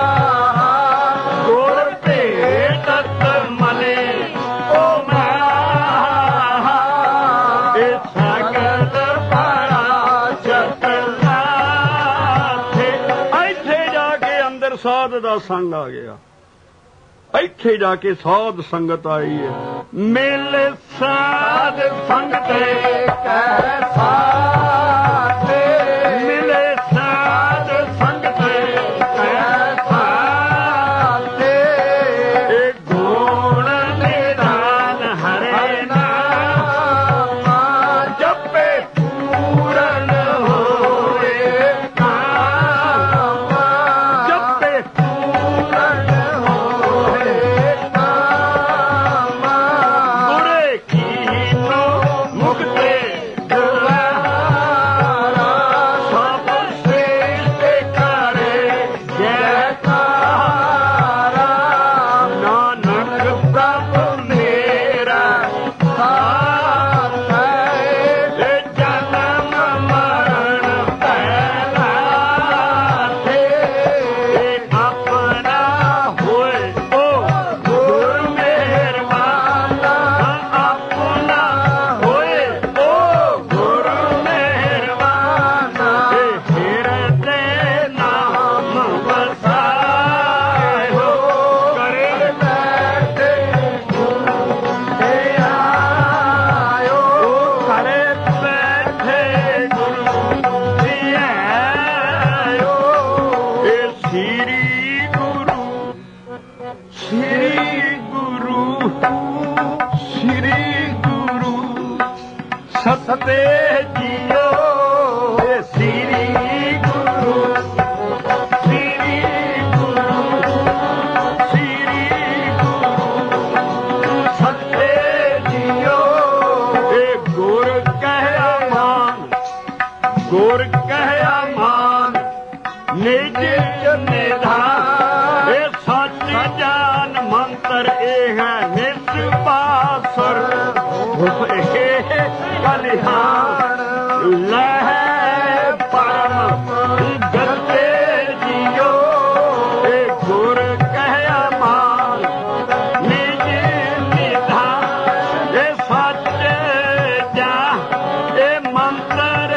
ਗੁਰ ਭੇਟਤ ਮਲੇ ਓ ਮਾਹ। ਇਹ ਸਗਲ ਪੜਾ ਚਤਲਾ ਥੇ। ਇੱਥੇ ਜਾ ਕੇ ਅੰਦਰ ਸਾਧ ਦਾ ਸੰਗ ਆ ਗਿਆ। ਇੱਥੇ ਜਾ ਕੇ ਸਾਧ ਸੰਗਤ ਆਈ ਹੈ। ਮਿਲ ਸਾਧ ਸੰਗ ਤੇ ਕੈਸਾ ਤੇ, ਮਿਲੇ ਸਾਧ ਸੰਗ ਤੇ ਕੈਸਾ ਤੇ। ਇਹ ਗੁਣ ਨਿਦਾਨ ਹਰੇ ਨਾਮ, ਜਪੇ ਪੂਰਨ ਹੋਏ ਕਾਮ, ਜਪੇ ਪੂਰਨ ਹੋਏ ਕਾਮ। ਗੁਰੇ ਕੀਨੋ ਮੁਕਤੇ ਦੁਆਰਾ, ਸਭ ਸ੍ਰੇਸ਼ਟ ਕਰੇ ਜੈਕਾਰਾ। ਨਾਨਕ ਪ੍ਰਭ ਮੇਰਾ ਸਾਥ ਹੈ, ਇਹ ਜਨਮ ਮਰਨ ਪਹਿਲਾ ਥੇ। ਇਹ ਆਪਣਾ ਹੋਏ ਉਹ ਗੁਰ ਮਿਹਰਬਾਨਾ, ਆਪਣਾ ਹੋਏ ਉਹ ਗੁਰ ਮਿਹਰਬਾਨਾ। ਇਹ ਹਿਰਦੇ ਨਾਮ ਵਸਾਏ ਹੋ, ਕਰੇ ਬੈਠੇ ਗੁਰੂ ਆਇਓ। ਕਰੇ ਬੈਠੇ ਗੁਰੂ ਆਇਓ। ਇਹ ਸ੍ਰੀ ਗੁਰੂ, ਸ੍ਰੀ ਗੁਰੂ, ਸ੍ਰੀ ਗੁਰੂ ਸਤਿ ਜੀਓ। ਇਹ ਸ੍ਰੀ ਗੁਰੂ, ਸ੍ਰੀ ਗੁਰੂ, ਸ੍ਰੀ ਗੁਰੂ ਸਤਿ ਜੀਓ। ਇਹ ਗੁਰ ਕਹਿਆ ਮਾਨ, ਗੁਰ ਕਹਿਆ ਮਾਨ, ਨਿਜ ਨਿਧਾਨ। ਇਹ ਸੱਚ ਜਾਨ ਮੰਤਰ ਇਹ ਹੈ ਨਿਸਪਾਸਰ। ਇਹ ਕਲਿਹਾਨ ਲਹਿ ਪਰਮ ਗੱਤੇ ਜੀਓ। ਇਹ ਗੁਰ ਕਹਿਆ ਮਾਨ, ਨਿਜ ਨਿਧਾਨ। ਇਹ ਸੱਚ ਜਾਨ, ਇਹ ਮੰਤਰ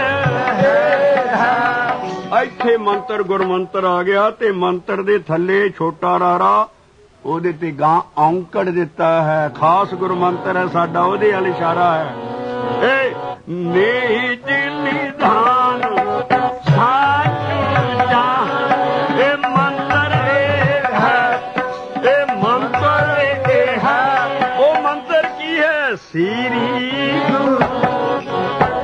ਹੈ। ਇੱਥੇ ਮੰਤਰ ਗੁਰਮੰਤਰ ਆ ਗਿਆ ਤੇ ਮੰਤਰ ਦੇ ਥੱਲੇ ਛੋਟਾ ਰਾਰਾ, ਉਹਦੇ ਤੇ ਗਾਂ ਔਂਕੜ ਦਿੱਤਾ ਹੈ। ਖਾਸ ਗੁਰਮੰਤਰ ਹੈ ਸਾਡਾ, ਉਹਦੇ ਵੱਲ ਇਸ਼ਾਰਾ ਹੈ। ਇਹ ਨਿਜ ਨਿਧਾਨ ਸਾਚੂ ਜਾ, ਇਹ ਮੰਤਰ ਇਹ ਹੈ, ਇਹ ਮੰਤਰ ਇਹ ਹੈ। ਉਹ ਮੰਤਰ ਕੀ ਹੈ? ਸ੍ਰੀ ਗੁਰੂ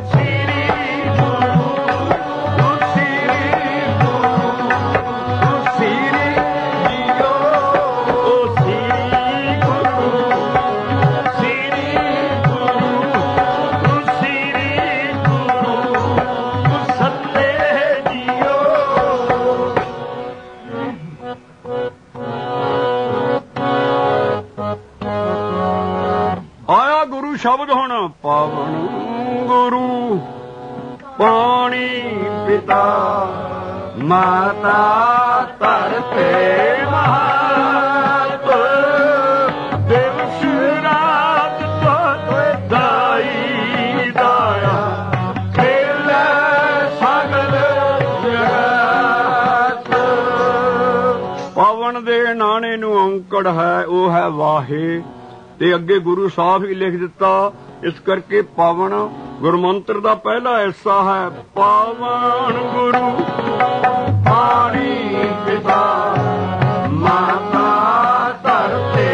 पानी पिता माता धरते महत दिवस रात तो दाई दाया खेल सगल जगत। पवन दे नाने नूं औंकड़ है वो है वाहे ते अगे गुरु साहब ही लिख दिता। इस करके पावन गुरमंत्र का पहला हिस्सा है पावन गुरु पानी पिता माता धरते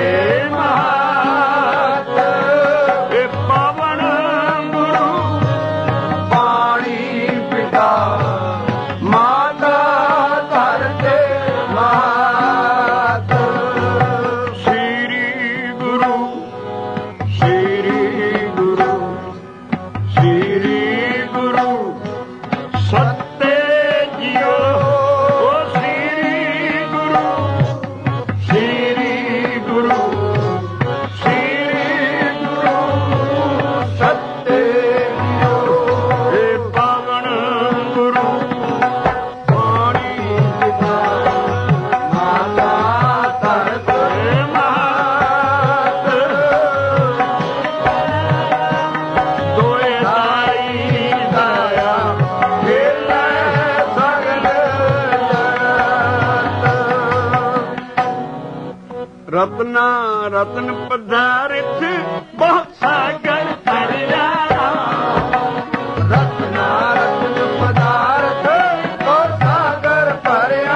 महत। ए पावन गुरु पानी पिता माता धरते महत। श्री गुरु श्री गुरु श्री गुरु सत्य जियो ओ श्री गुरु श्री गुरु श्री गुरु सत्य जियो। हे पावन गुरु पानी पिता माता धरते महत। दोए दाई दाया खेल सगल जगत। रत्ना रतन पधारित बहुत सागर भरिया रत्ना रतन पदार्थ बहुत सागर भरिया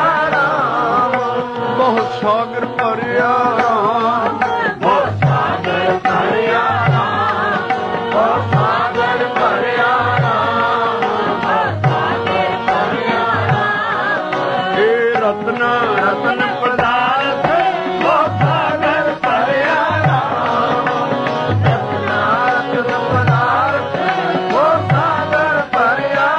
बहुत सागर भरिया बहुत सागर भरिया बहुत सागर भरिया हे रत्ना रतन पदार्थ बहुत सागर भरिया रत्ना रतन पदार्थ बहुत सागर भरिया।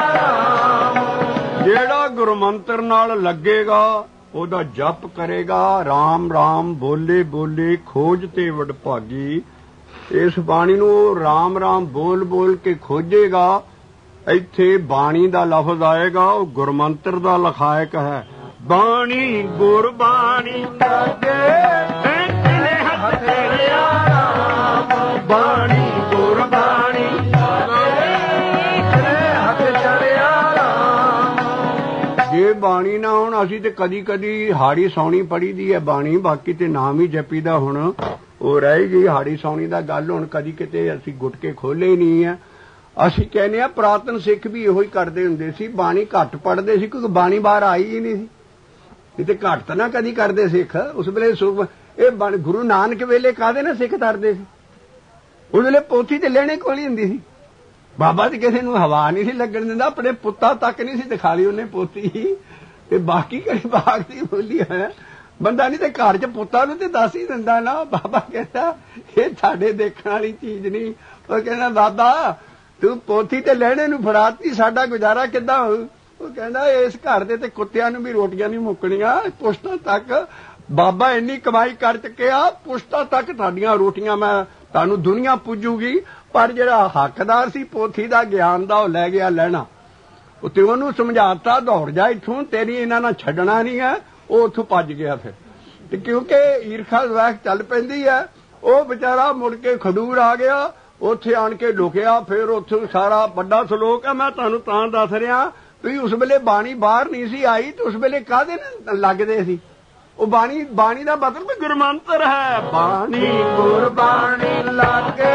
ਜਿਹੜਾ ਗੁਰਮੰਤਰ ਨਾਲ ਲੱਗੇਗਾ ਉਹਦਾ ਜਪ ਕਰੇਗਾ ਰਾਮ ਰਾਮ ਬੋਲੇ ਬੋਲੇ ਖੋਜ ਤੇ ਵਡਭਾਗੀ। ਇਸ ਬਾਣੀ ਨੂੰ ਉਹ ਰਾਮ ਰਾਮ ਬੋਲ ਬੋਲ ਕੇ ਖੋਜੇਗਾ। ਇੱਥੇ ਬਾਣੀ ਦਾ ਲਫ਼ਜ਼ ਆਏਗਾ ਉਹ ਗੁਰਮੰਤਰ ਦਾ ਲਖਾਇਕ ਹੈ। ਬਾਣੀ ਗੁਰਬਾਣੀ ਲਾਗੇ ਤੇਰੇ ਹੱਥ ਤੇਰਿਆ ਰਾਮ ਬਾਣੀ ਗੁਰਬਾਣੀ ਲਾਗੇ ਤੇਰੇ ਹੱਥ ਚੜਿਆ ਰਾਮ। ਜੇ ਬਾਣੀ ਨਾ ਹੁਣ ਅਸੀਂ ਤੇ ਕਦੀ ਕਦੀ ਹਾੜੀ ਸੌਣੀ ਪੜੀ ਦੀ ਹੈ ਬਾਣੀ ਬਾਕੀ ਤੇ ਨਾਮ ਹੀ ਜਪੀਦਾ ਹੁਣ ਉਹ ਰਹਿ ਗਈ ਹਾੜੀ ਸੌਣੀ ਦਾ ਗੱਲ ਹੁਣ ਕਦੀ ਕਿਤੇ ਅਸੀਂ ਗੁਟਕੇ ਖੋਲੇ ਨਹੀਂ ਆ। ਅਸੀਂ ਕਹਿੰਦੇ ਆ ਪੁਰਾਤਨ ਸਿੱਖ ਵੀ ਇਹੋ ਹੀ ਕਰਦੇ ਹੁੰਦੇ ਸੀ ਬਾਣੀ ਘੱਟ ਪੜ੍ਹਦੇ ਸੀ ਕਿਉਂਕਿ ਬਾਣੀ ਬਾਹਰ ਆਈ ਹੀ ਨਹੀਂ ਸੀ। ਇਹ ਤੇ ਘੱਟ ਤਾਂ ਨਾ ਕਦੀ ਕਰਦੇ ਸਿੱਖ ਉਸ ਵੇਲੇ ਇਹ ਗੁਰੂ ਨਾਨਕ ਵੇਲੇ ਕਾਹਦੇ ਨਾ ਸਿੱਖ ਕਰਦੇ ਸੀ। ਉਸ ਵੇਲੇ ਪੋਥੀ ਤੇ ਲੈਣੇ ਕੋਲ ਹੀ ਹੁੰਦੀ ਸੀ। ਬਾਬਾ ਤੇ ਕਿਸੇ ਨੂੰ ਹਵਾ ਨਹੀਂ ਸੀ ਲੱਗਣ ਦਿੰਦਾ ਆਪਣੇ ਪੁੱਤਾਂ ਤੱਕ ਨਹੀਂ ਸੀ ਦਿਖਾ ਲਈ ਉਹਨੇ ਪੋਥੀ ਤੇ ਬਾਕੀ ਕਿਹੜੀ ਬਾਗ ਦੀ ਬੋਲੀ ਹੈ ਬੰਦਾ ਨਹੀਂ ਤੇ ਘਰ ਚ ਪੁੱਤਾਂ ਨੂੰ ਤੇ ਦੱਸ ਹੀ ਦਿੰਦਾ ਨਾ। ਬਾਬਾ ਕਹਿੰਦਾ ਇਹ ਸਾਡੇ ਦੇਖਣ ਵਾਲੀ ਚੀਜ਼ ਨਹੀਂ। ਉਹ ਕਹਿੰਦਾ ਬਾਬਾ ਤੂੰ ਪੋਥੀ ਤੇ ਲੈਣੇ ਨੂੰ ਫੜਾਤੀ ਸਾਡਾ ਗੁਜ਼ਾਰਾ ਕਿੱਦਾਂ ਹੋਊ। ਉਹ ਕਹਿੰਦਾ ਇਸ ਘਰ ਦੇ ਤੇ ਕੁੱਤਿਆਂ ਨੂੰ ਵੀ ਰੋਟੀਆਂ ਨਹੀਂ ਮੁੱਕਣੀਆਂ ਪੁਸ਼ਤਾਂ ਤੱਕ ਬਾਬਾ ਇੰਨੀ ਕਮਾਈ ਕਰ ਚੁੱਕਿਆ ਪੁਸ਼ਤਾਂ ਤੱਕ ਤੁਹਾਡੀਆਂ ਰੋਟੀਆਂ ਮੈਂ ਤੁਹਾਨੂੰ ਦੁਨੀਆ ਪੁੱਜੂਗੀ। ਪਰ ਜਿਹੜਾ ਹੱਕਦਾਰ ਸੀ ਪੋਥੀ ਦਾ ਗਿਆਨ ਦਾ ਉਹ ਲੈ ਗਿਆ ਲੈਣਾ ਤੇ ਉਹਨੂੰ ਸਮਝਾਤਾ ਦੌੜ ਜਾ ਇੱਥੋਂ ਤੇਰੀ ਇਹਨਾਂ ਨਾਲ ਛੱਡਣਾ ਨਹੀਂ ਹੈ। ਉਹ ਉੱਥੋਂ ਭੱਜ ਗਿਆ ਫਿਰ ਤੇ ਕਿਉਂਕਿ ਈਰਖਾ ਵੈਖ ਚੱਲ ਪੈਂਦੀ ਹੈ। ਉਹ ਵਿਚਾਰਾ ਮੁੜ ਕੇ ਖਡੂਰ ਆ ਗਿਆ ਉੱਥੇ ਆਣ ਕੇ ਲੁਕਿਆ। ਫਿਰ ਉੱਥੇ ਸਾਰਾ ਵੱਡਾ ਸਲੋਕ ਹੈ ਮੈਂ ਤੁਹਾਨੂੰ ਤਾਂ ਦੱਸ ਰਿਹਾ ਵੀ ਉਸ ਵੇਲੇ ਬਾਣੀ ਬਾਹਰ ਨਹੀਂ ਸੀ ਆਈ ਤੇ ਉਸ ਵੇਲੇ ਕਾਹਦੇ ਨਾਲ ਲੱਗਦੇ ਸੀ। ਉਹ ਬਾਣੀ ਬਾਣੀ ਦਾ ਮਤਲਬ ਗੁਰਮੰਤਰ ਹੈ। ਬਾਣੀ ਗੁਰਬਾਣੀ ਲਾਗੇ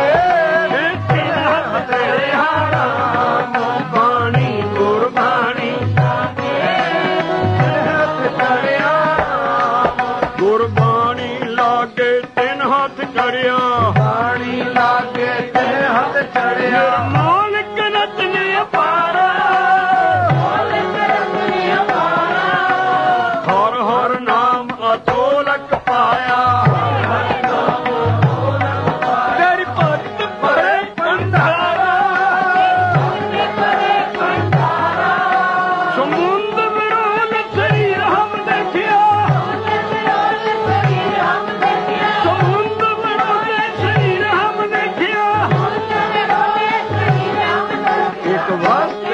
ਤੇਰੇ ਹਾਰਾਮ ਬਾਣੀ ਗੁਰਬਾਣੀ ਗੁਰਬਾਣੀ ਲਾਗੇ ਤਿੰਨ ਹੱਥ ਚੜਿਆ ਬਾਣੀ ਲਾਗੇ ਤਿੰਨ ਹੱਥ ਚੜਿਆ ਮਾਲਕ ਰਤਨੇ ਅਪਾਰਾ ਮਾਲਕ ਰਤਨੇ ਅਪਾਰਾ ਹਰ ਹਰ ਨਾਮ ਅਤੋਲਕ ਪਾਇਆ ਤੇਰੀ ਭਗਤ ਪਰੇ ਭੰਡਾਰਾ ਪਰੇ ਭੰਡਾਰਾ ਸਮੁੰਦ ਵਿਰੋਧ ਸਰੀਰ ਹਮ ਦੇਖਿਆ ਸਮੁੰਦ ਵਿਰੋਧ ਸਰੀਰ ਹਮ ਦੇਖਿਆ ਇੱਕ ਵਕਤ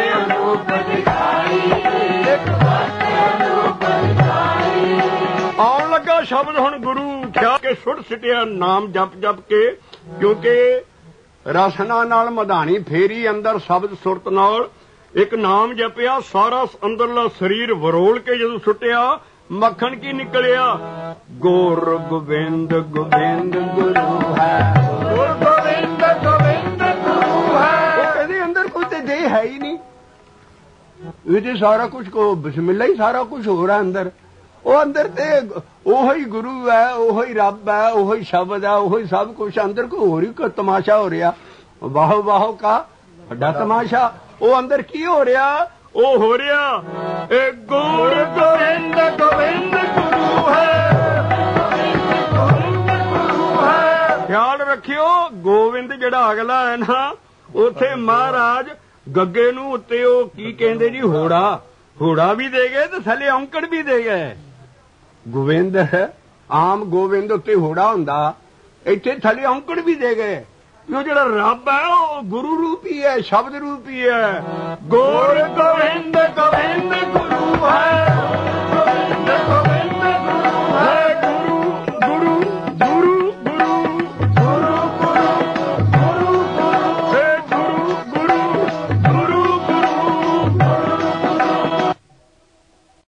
ਸ਼ਬਦ ਹੁਣ ਗੁਰੂ ਖਿਆ ਕੇ ਸੁੱਟ ਸਿੱਟਿਆ ਨਾਮ ਜਪ ਜਪ ਕੇ, ਕਿਉਂਕਿ ਰਸਨਾ ਨਾਲ ਮਧਾਣੀ ਫੇਰੀ ਅੰਦਰ ਸ਼ਬਦ ਸੁਰਤ ਨਾਲ ਇੱਕ ਨਾਮ ਜਪਿਆ, ਸਾਰਾ ਅੰਦਰਲਾ ਸਰੀਰ ਵਰੋਲ ਕੇ ਜਦੋਂ ਸੁੱਟਿਆ ਮੱਖਣ ਕੀ ਨਿਕਲਿਆ, ਗੁਰ ਗੋਬਿੰਦ ਗੋਬਿੰਦ ਗੁਰੂ ਹੈ, ਗੁਰ ਗੋਬਿੰਦ ਗੋਬਿੰਦ ਗੁਰੂ ਹੈ। ਉਹ ਕਹਿੰਦੇ ਅੰਦਰ ਕੋਈ ਤੇ ਦੇਹ ਹੈ ਹੀ ਨਹੀਂ, ਇਹ ਤੇ ਸਾਰਾ ਕੁਝ ਕੋ ਬਿਸਮਿਲ੍ਲਾ ਹੀ ਸਾਰਾ ਕੁਝ ਹੋ ਰਿਹਾ ਅੰਦਰ। ਉਹ ਅੰਦਰ ਤੇ ਉਹੋ ਹੀ ਗੁਰੂ ਹੈ, ਉਹੋ ਹੀ ਰੱਬ ਹੈ, ਉਹੋ ਹੀ ਸ਼ਬਦ ਹੈ, ਉਹੋ ਹੀ ਸਭ ਕੁਝ ਅੰਦਰ ਕੋਈ ਹੋਰ ਹੀ ਕੋਈ ਤਮਾਸ਼ਾ ਹੋ ਰਿਹਾ, ਵਾਹੋ ਵਾਹੋ ਕਾ ਵੱਡਾ ਤਮਾਸ਼ਾ। ਉਹ ਅੰਦਰ ਕੀ ਹੋ ਰਿਹਾ? ਉਹ ਹੋ ਰਿਹਾ ਇਹ ਗੁਰ ਗੋਬਿੰਦ ਗੋਬਿੰਦ ਗੁਰੂ ਹੈ, ਗੁਰੂ ਹੈ। ਖਿਆਲ ਰੱਖਿਓ ਗੋਬਿੰਦ ਜਿਹੜਾ ਅਗਲਾ ਹੈ ਨਾ, ਉੱਥੇ ਮਹਾਰਾਜ ਗੱਗੇ ਨੂੰ ਉੱਤੇ ਉਹ ਕੀ ਕਹਿੰਦੇ ਜੀ, ਹੋੜਾ ਹੋੜਾ ਵੀ ਦੇ ਗਏ ਤੇ ਥੱਲੇ ਔਂਕੜ ਵੀ ਦੇ ਗਏ। ਗੋਬਿੰਦ ਆਮ ਗੋਬਿੰਦ ਉੱਤੇ ਹੋੜਾ ਹੁੰਦਾ, ਇੱਥੇ ਥੱਲੇ ਔਂਕੜ ਵੀ ਦੇ ਗਏ। ਉਹ ਜਿਹੜਾ ਰੱਬ ਹੈ ਉਹ ਗੁਰੂ ਰੂਪੀ ਹੈ, ਸ਼ਬਦ ਰੂਪੀ ਹੈ, ਗੁਰ ਗੋਬਿੰਦ ਗੋਬਿੰਦ ਗੁਰੂ